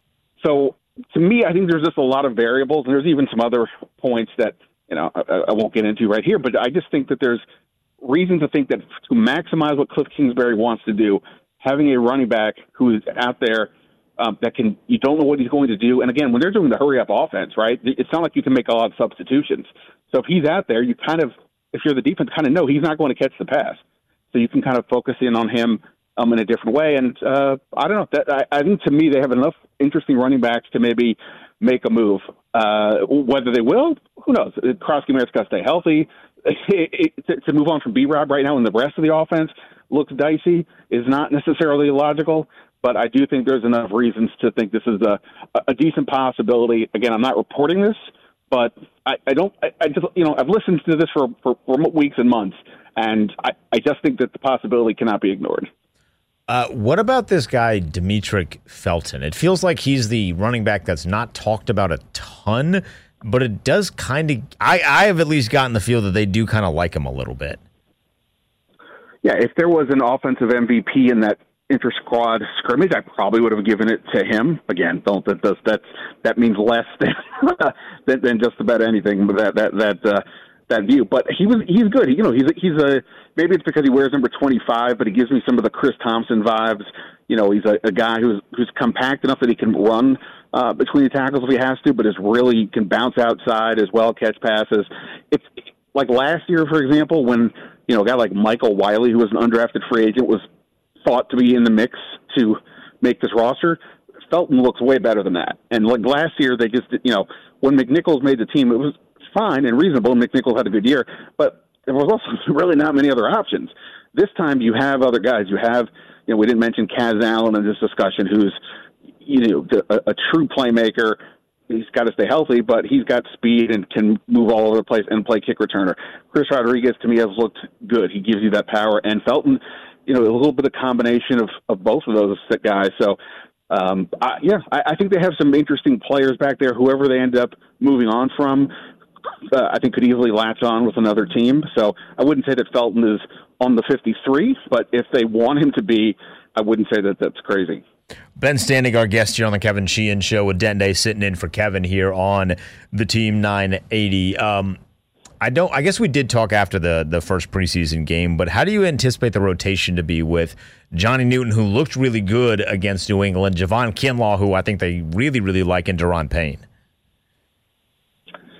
So, to me, I think there's just a lot of variables, and there's even some other points that, you know, I, I won't get into right here, but I just think that there's reason to think that to maximize what Cliff Kingsbury wants to do, having a running back who is out there um, that can, you don't know what he's going to do. And again, when they're doing the hurry up offense, right, it's not like you can make a lot of substitutions. So if he's out there, you kind of, if you're the defense, kind of know he's not going to catch the pass. So you can kind of focus in on him um, in a different way. And uh, I don't know, that I, I think to me they have enough interesting running backs to maybe make a move. Uh, whether they will, who knows? Krosky-Merritt's got to stay healthy. It, it, to, to move on from B-Rob right now and the rest of the offense looks dicey is not necessarily logical, but I do think there's enough reasons to think this is a, a decent possibility. Again, I'm not reporting this, but I, I don't, I, I just, you know, I've listened to this for, for, for weeks and months, and I, I just think that the possibility cannot be ignored.
Uh, what about this guy, Demetric Felton? It feels like he's the running back that's not talked about a ton, but it does kind of, I, I have at least gotten the feel that they do kind of like him a little bit.
Yeah, if there was an offensive M V P in that inter-squad scrimmage, I probably would have given it to him. Again, don't that does that that means less than than, than just about anything. But that that that uh, that view. But he was he's good. You know, he's a, he's a maybe it's because he wears number twenty-five, but he gives me some of the Chris Thompson vibes. You know, he's a, a guy who's who's compact enough that he can run uh, between the tackles if he has to, but is really can bounce outside as well, catch passes. It's like last year, for example, when you know a guy like Michael Wiley, who was an undrafted free agent, was thought to be in the mix to make this roster. Felton looks way better than that. And like last year, they just, you know, when McNichols made the team, it was fine and reasonable. McNichols had a good year, but there was also really not many other options. This time you have other guys. You have, you know, we didn't mention Kaz Allen in this discussion, who's, you know, a, a true playmaker. He's got to stay healthy, but he's got speed and can move all over the place and play kick returner. Chris Rodriguez, to me, has looked good. He gives you that power. And Felton, you know, a little bit of combination of, of both of those guys. So, um, I, yeah, I, I think they have some interesting players back there. Whoever they end up moving on from, uh, I think could easily latch on with another team. So I wouldn't say that Felton is on the fifty-three, but if they want him to be, I wouldn't say that that's crazy.
Ben Standing, our guest here on the Kevin Sheehan Show, with Dende sitting in for Kevin here on the Team nine eighty. Um, I don't. I guess we did talk after the the first preseason game, but how do you anticipate the rotation to be with Johnny Newton, who looked really good against New England, Javon Kinlaw, who I think they really, really like, and Daron Payne?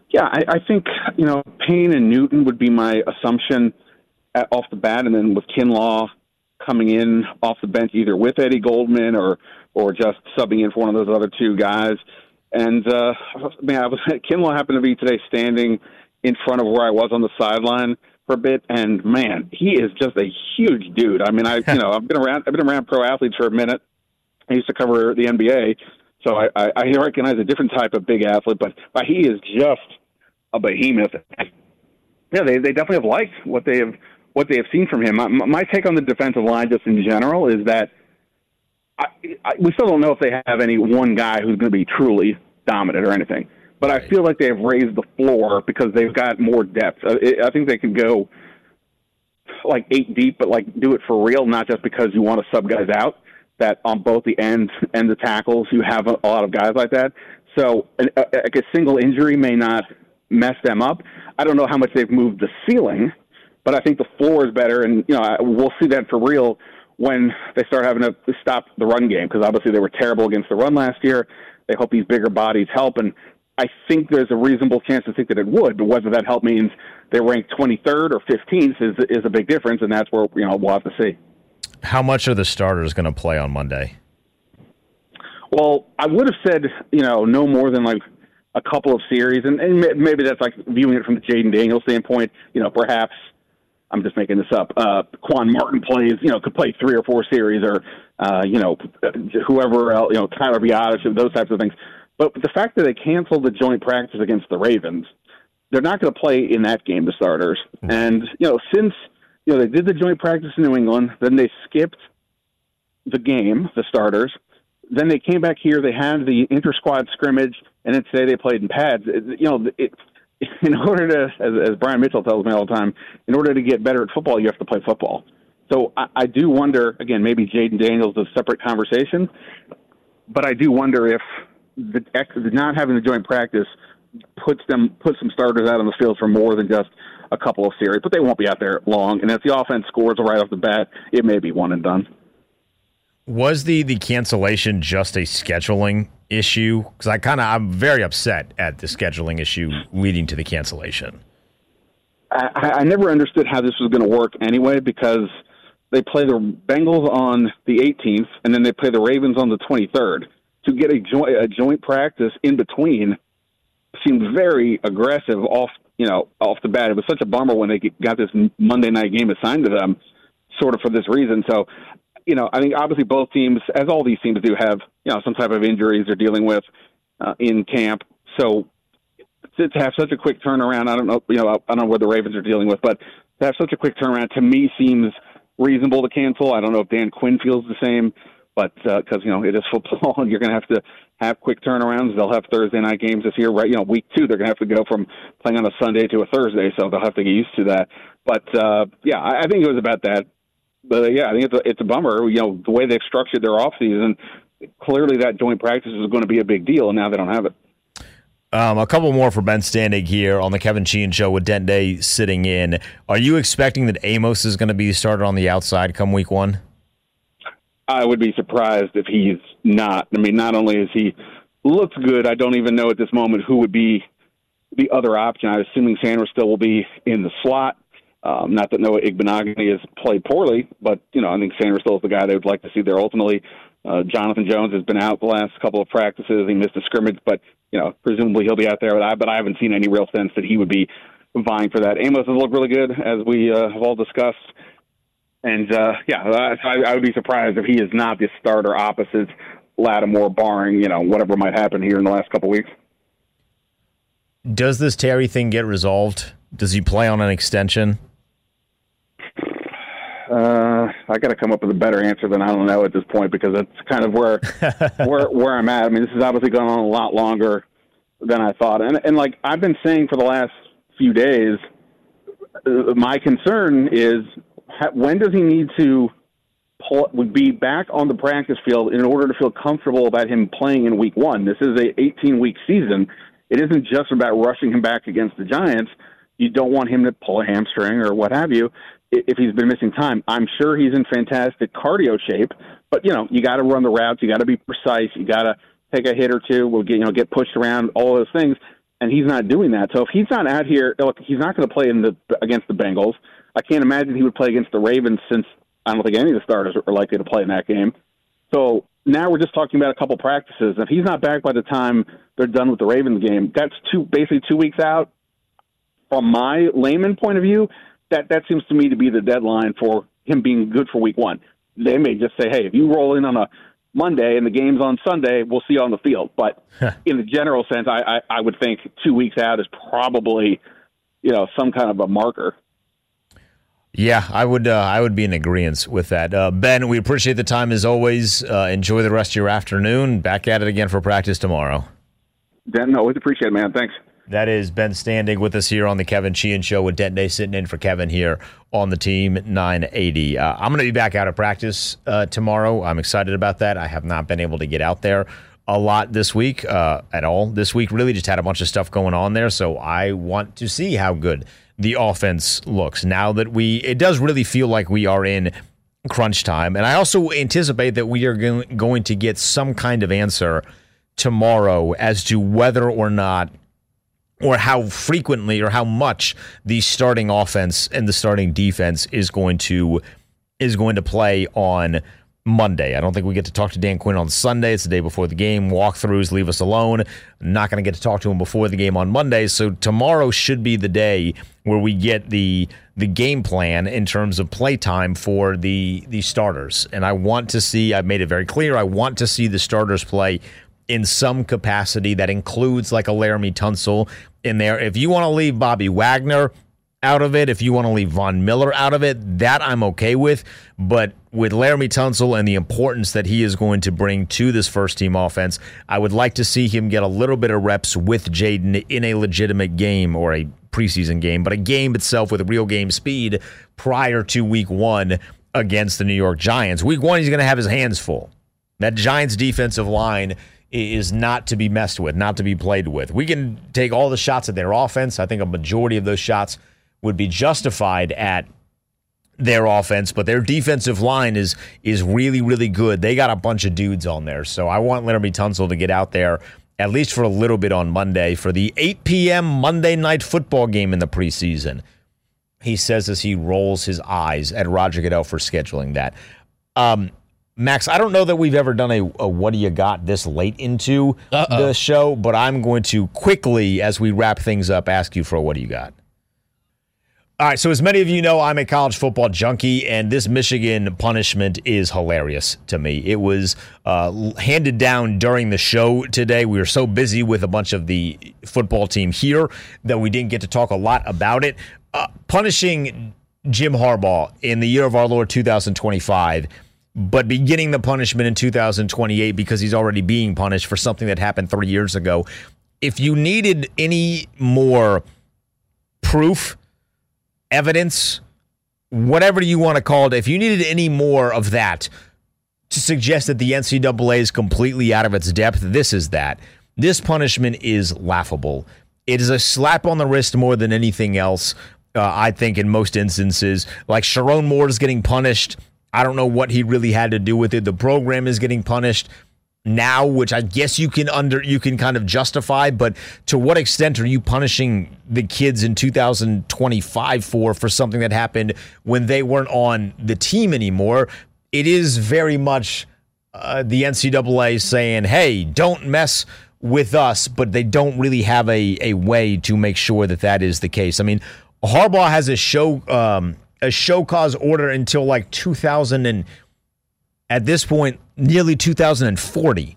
Yeah, I, I think, you know, Payne and Newton would be my assumption at, off the bat, and then with Kinlaw coming in off the bench either with Eddie Goldman or or just subbing in for one of those other two guys. And, uh, man, I was, Kinlaw happened to be today standing in front of where I was on the sideline for a bit, and, man, he is just a huge dude. I mean, I you know, I've been around I've been around pro athletes for a minute. I used to cover the N B A, so I, I, I recognize a different type of big athlete, but, but he is just a behemoth. Yeah, they they definitely have liked what they have what they have seen from him. My, my take on the defensive line, just in general, is that I, I, we still don't know if they have any one guy who's going to be truly dominant or anything. But I feel like they have raised the floor because they've got more depth. I, I think they could go like eight deep, but like do it for real, not just because you want to sub guys out. That on both the ends and the tackles, you have a, a lot of guys like that. So a, a, a single injury may not mess them up. I don't know how much they've moved the ceiling, but I think the floor is better, and you know we'll see that for real when they start having to stop the run game, because obviously they were terrible against the run last year. They hope these bigger bodies help, and I think there's a reasonable chance to think that it would, but whether that help means they rank twenty-third or fifteenth is is a big difference, and that's where you know we'll have to see.
How much are the starters going to play on Monday?
Well, I would have said you know no more than like a couple of series, and, and maybe that's like viewing it from the Jaden Daniels standpoint. You know, perhaps I'm just making this up. Uh, Quan Martin plays, you know, could play three or four series, or uh, you know, whoever else, you know, Tyler Biadasz, those types of things. But the fact that they canceled the joint practice against the Ravens, they're not going to play in that game, the starters. Mm-hmm. And you know, since you know they did the joint practice in New England, then they skipped the game, the starters. Then they came back here. They had the inter-squad scrimmage, and then today they played in pads. It, you know, it, in order to, as, as Brian Mitchell tells me all the time, in order to get better at football, you have to play football. So I, I do wonder, again, maybe Jaden Daniels is a separate conversation, but I do wonder if the, the not having the joint practice puts them puts some starters out on the field for more than just a couple of series. But they won't be out there long, and if the offense scores right off the bat, it may be one and done.
Was the, the cancellation just a scheduling issue? Because I kind of I'm very upset at the scheduling issue leading to the cancellation.
I, I never understood how this was going to work anyway, because they play the Bengals on the eighteenth, and then they play the Ravens on the twenty-third. To get a joint a joint practice in between seemed very aggressive off you know off the bat. It was such a bummer when they got this Monday night game assigned to them, sort of for this reason. So. You know, I think obviously both teams, as all these teams do, have you know some type of injuries they're dealing with uh, in camp. So to, to have such a quick turnaround, I don't know, you know, I don't know what the Ravens are dealing with, but to have such a quick turnaround to me seems reasonable to cancel. I don't know if Dan Quinn feels the same, but because uh, you know it is football, and you're going to have to have quick turnarounds. They'll have Thursday night games this year, right? You know, week two they're going to have to go from playing on a Sunday to a Thursday, so they'll have to get used to that. But uh, yeah, I, I think it was about that. But, uh, yeah, I think it's a, it's a bummer. You know, the way they've structured their offseason, clearly that joint practice is going to be a big deal, and now they don't have it.
Um, a couple more for Ben Standig here on the Kevin Sheehan Show with Dent Day sitting in. Are you expecting that Amos is going to be started on the outside come week one?
I would be surprised if he's not. I mean, not only is he looks good, I don't even know at this moment who would be the other option. I'm assuming Sanders still will be in the slot. Um, not that Noah Igbenogany has played poorly, but, you know, I think Sanders still is the guy they would like to see there ultimately. Uh, Jonathan Jones has been out the last couple of practices. He missed a scrimmage, but, you know, presumably he'll be out there. But I, but I haven't seen any real sense that he would be vying for that. Amos has looked really good, as we uh, have all discussed. And, uh, yeah, I, I would be surprised if he is not the starter opposite Lattimore, barring, you know, whatever might happen here in the last couple of weeks.
Does this Terry thing get resolved? Does he play on an extension?
Uh, I got to come up with a better answer than I don't know at this point, because that's kind of where where where I'm at. I mean, this has obviously gone on a lot longer than I thought, and and like I've been saying for the last few days, uh, my concern is ha- when does he need to pull, would be back on the practice field in order to feel comfortable about him playing in week one. This is a eighteen week season. It isn't just about rushing him back against the Giants. You don't want him to pull a hamstring or what have you if he's been missing time. I'm sure he's in fantastic cardio shape, but, you know, you got to run the routes. You got to be precise. You got to take a hit or two. We'll get, you know, get pushed around, all those things. and he's not doing that. So if he's not out here, look, he's not going to play in the against the Bengals. I can't imagine he would play against the Ravens since I don't think any of the starters are likely to play in that game. So now we're just talking about a couple practices. If he's not back by the time they're done with the Ravens game, that's two basically two weeks out. From my layman point of view, that, that seems to me to be the deadline for him being good for week one. They may just say, hey, if you roll in on a Monday and the game's on Sunday, we'll see you on the field. But in the general sense, I, I, I would think two weeks out is probably, you know, some kind of a marker.
Yeah, I would uh, I would be in agreement with that. Uh, Ben, we appreciate the time as always. Uh, enjoy the rest of your afternoon. Back at it again for practice tomorrow.
Ben, always appreciate it, man. Thanks.
That is Ben Standing with us here on the Kevin Sheehan Show with Dent Day sitting in for Kevin here on the Team nine eighty. Uh, I'm going to be back out of practice uh, tomorrow. I'm excited about that. I have not been able to get out there a lot this week, uh, at all this week. Really just had a bunch of stuff going on there, so I want to see how good the offense looks now that we, it does really feel like we are in crunch time. And I also anticipate that we are go- going to get some kind of answer tomorrow as to whether or not, or how frequently or how much the starting offense and the starting defense is going to, is going to play on Monday. I don't think we get to talk to Dan Quinn on Sunday. It's the day before the game. Walkthroughs leave us alone. Not going to get to talk to him before the game on Monday. So tomorrow should be the day where we get the the game plan in terms of play time for the the starters. And I want to see, I've made it very clear, I want to see the starters play in some capacity that includes like a Laramie Tunsil in there. If you want to leave Bobby Wagner out of it, if you want to leave Von Miller out of it, that I'm okay with. But with Laramie Tunsil and the importance that he is going to bring to this first-team offense, I would like to see him get a little bit of reps with Jaden in a legitimate game or a preseason game, but a game itself with real game speed prior to week one against the New York Giants. Week one, he's going to have his hands full. That Giants defensive line is not to be messed with, not to be played with. We can take all the shots at their offense. I think a majority of those shots would be justified at their offense, but their defensive line is is really, really good. They got a bunch of dudes on there, so I want Laramie Tunsil to get out there at least for a little bit on Monday for the eight p.m. Monday night football game in the preseason. He says as he rolls his eyes at Roger Goodell for scheduling that. Um, Max, I don't know that we've ever done a, a what do you got this late into Uh-oh. the show, but I'm going to quickly, as we wrap things up, ask you for a what do you got. All right, so as many of you know, I'm a college football junkie, and this Michigan punishment is hilarious to me. It was uh, handed down during the show today. We were so busy with a bunch of the football team here that we didn't get to talk a lot about it. Uh, punishing Jim Harbaugh in the year of our Lord two thousand twenty-five, but beginning the punishment in two thousand twenty-eight because he's already being punished for something that happened three years ago. If you needed any more proof, evidence, whatever you want to call it, if you needed any more of that to suggest that the N C double A is completely out of its depth, this is that. This punishment is laughable. It is a slap on the wrist more than anything else, uh, I think, in most instances. Like Sharon Moore is getting punished. I don't know what he really had to do with it. The program is getting punished now, which I guess you can under you can kind of justify, but to what extent are you punishing the kids in two thousand twenty-five for for something that happened when they weren't on the team anymore? It is very much uh, the N C double A saying, hey, don't mess with us, but they don't really have a, a way to make sure that that is the case. I mean, Harbaugh has a show um, a show cause order until like two thousand and at this point, nearly two thousand forty.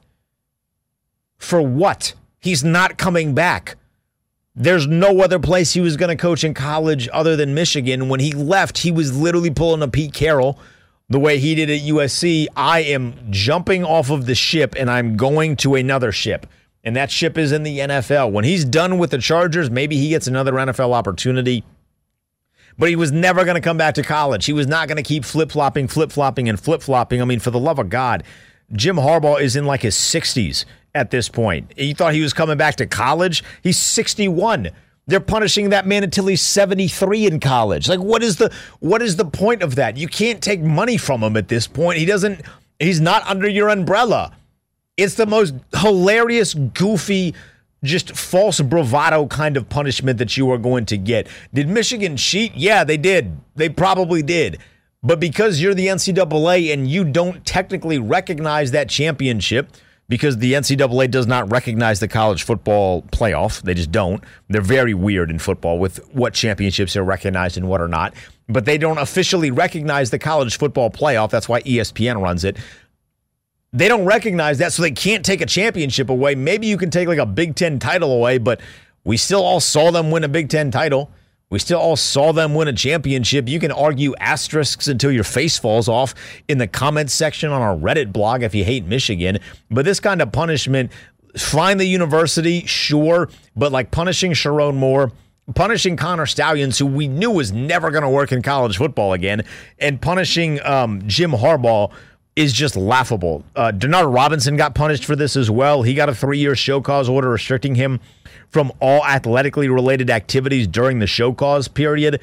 For what? He's not coming back. There's no other place he was going to coach in college other than Michigan. When he left, he was literally pulling a Pete Carroll the way he did at U S C. I am jumping off of the ship and I'm going to another ship. And that ship is in the N F L. When he's done with the Chargers, maybe he gets another N F L opportunity. But he was never going to come back to college. He was not going to keep flip-flopping, flip-flopping, and flip-flopping. I mean, for the love of God, Jim Harbaugh is in like his sixties at this point. You thought he was coming back to college? He's sixty-one. They're punishing that man until he's seventy-three in college. Like, what is the what is the point of that? You can't take money from him at this point. He doesn't. He's not under your umbrella. It's the most hilarious, goofy, just false bravado kind of punishment that you are going to get. Did Michigan cheat? Yeah, they did. They probably did. But because you're the N C double A and you don't technically recognize that championship, because the N C double A does not recognize the college football playoff, they just don't. They're very weird in football with what championships are recognized and what are not. But they don't officially recognize the college football playoff. That's why E S P N runs it. They don't recognize that, so they can't take a championship away. Maybe you can take like a Big Ten title away, but we still all saw them win a Big Ten title. We still all saw them win a championship. You can argue asterisks until your face falls off in the comments section on our Reddit blog if you hate Michigan. But this kind of punishment, fine the university, sure, but like punishing Sharon Moore, punishing Connor Stalions, who we knew was never going to work in college football again, and punishing um, Jim Harbaugh is just laughable. Uh, Denard Robinson got punished for this as well. He got a three-year show cause order restricting him from all athletically related activities during the show cause period.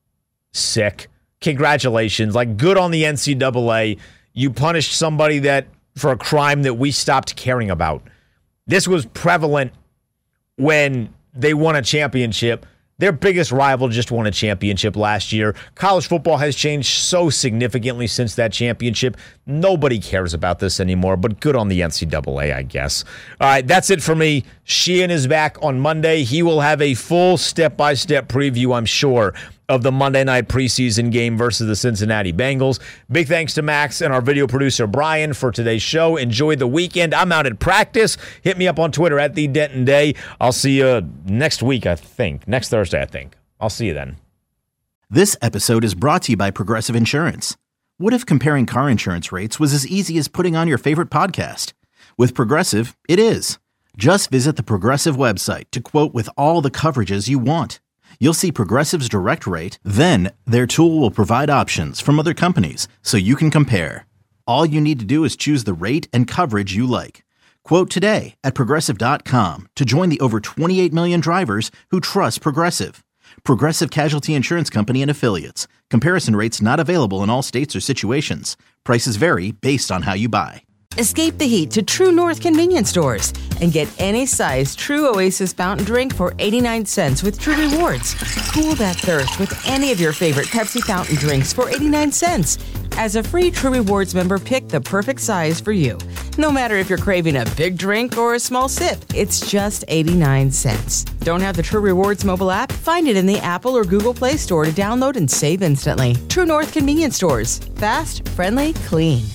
Sick. Congratulations. Like, good on the N C double A. You punished somebody that for a crime that we stopped caring about. This was prevalent when they won a championship. Their biggest rival just won a championship last year. College football has changed so significantly since that championship. Nobody cares about this anymore, but good on the N C double A, I guess. All right, that's it for me. Sheehan is back on Monday. He will have a full step-by-step preview, I'm sure, of the Monday night preseason game versus the Cincinnati Bengals. Big thanks to Max and our video producer, Brian, for today's show. Enjoy the weekend. I'm out at practice. Hit me up on Twitter at The Denton Day. I'll see you next week, I think. Next Thursday, I think. I'll see you then.
This episode is brought to you by Progressive Insurance. What if comparing car insurance rates was as easy as putting on your favorite podcast? With Progressive, it is. Just visit the Progressive website to quote with all the coverages you want. You'll see Progressive's direct rate, then their tool will provide options from other companies so you can compare. All you need to do is choose the rate and coverage you like. Quote today at Progressive dot com to join the over twenty-eight million drivers who trust Progressive. Progressive Casualty Insurance Company and Affiliates. Comparison rates not available in all states or situations. Prices vary based on how you buy.
Escape the heat to True North convenience stores and get any size True Oasis fountain drink for eighty-nine cents with True Rewards. Cool that thirst with any of your favorite Pepsi fountain drinks for eighty-nine cents. As a free True Rewards member, pick the perfect size for you. No matter if you're craving a big drink or a small sip, it's just eighty-nine cents. Don't have the True Rewards mobile app? Find it in the Apple or Google Play Store to download and save instantly. True North convenience stores. Fast, friendly, clean.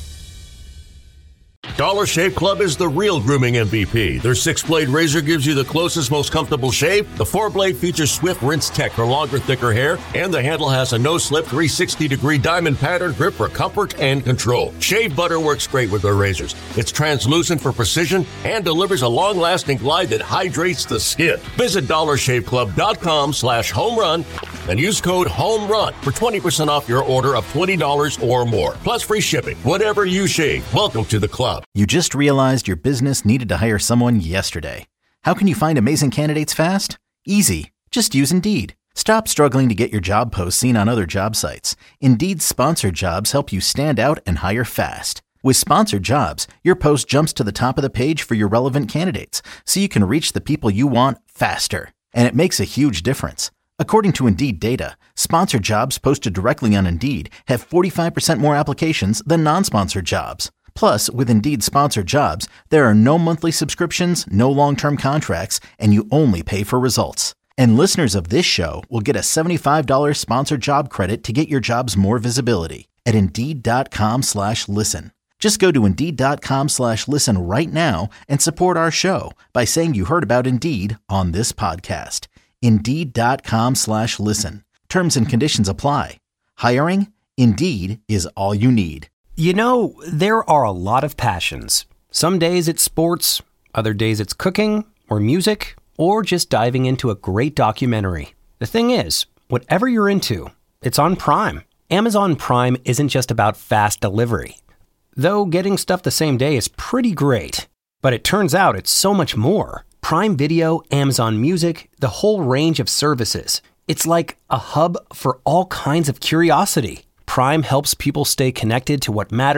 Dollar Shave Club is the real grooming M V P. Their six-blade razor gives you the closest, most comfortable shave. The four-blade features Swift Rinse Tech for longer, thicker hair. And the handle has a no-slip three sixty degree diamond pattern grip for comfort and control. Shave butter works great with their razors. It's translucent for precision and delivers a long-lasting glide that hydrates the skin. Visit dollar shave club dot com slash home run and use code HOMERUN for twenty percent off your order of twenty dollars or more. Plus free shipping. Whatever you shave, welcome to the club.
You just realized your business needed to hire someone yesterday. How can you find amazing candidates fast? Easy. Just use Indeed. Stop struggling to get your job posts seen on other job sites. Indeed's sponsored jobs help you stand out and hire fast. With sponsored jobs, your post jumps to the top of the page for your relevant candidates, so you can reach the people you want faster. And it makes a huge difference. According to Indeed data, sponsored jobs posted directly on Indeed have forty-five percent more applications than non-sponsored jobs. Plus, with Indeed sponsored jobs, there are no monthly subscriptions, no long-term contracts, and you only pay for results. And listeners of this show will get a seventy-five dollars sponsored job credit to get your jobs more visibility at Indeed.com slash listen. Just go to Indeed.com slash listen right now and support our show by saying you heard about Indeed on this podcast. Indeed.com slash listen. Terms and conditions apply. Hiring? Indeed is all you need.
You know, there are a lot of passions. Some days it's sports, other days it's cooking or music, or just diving into a great documentary. The thing is, whatever you're into, it's on Prime. Amazon Prime isn't just about fast delivery. Though getting stuff the same day is pretty great. But it turns out it's so much more. Prime Video, Amazon Music, the whole range of services. It's like a hub for all kinds of curiosity. Prime helps people stay connected to what matters,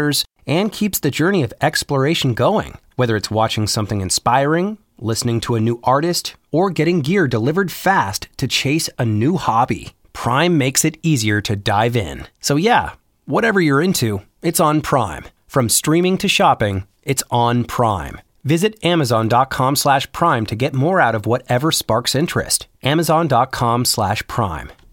and keeps the journey of exploration going. Whether it's watching something inspiring, listening to a new artist, or getting gear delivered fast to chase a new hobby, Prime makes it easier to dive in. So yeah, whatever you're into, it's on Prime. From streaming to shopping, it's on Prime. Visit amazon.com slash prime to get more out of whatever sparks interest. Amazon.com slash prime.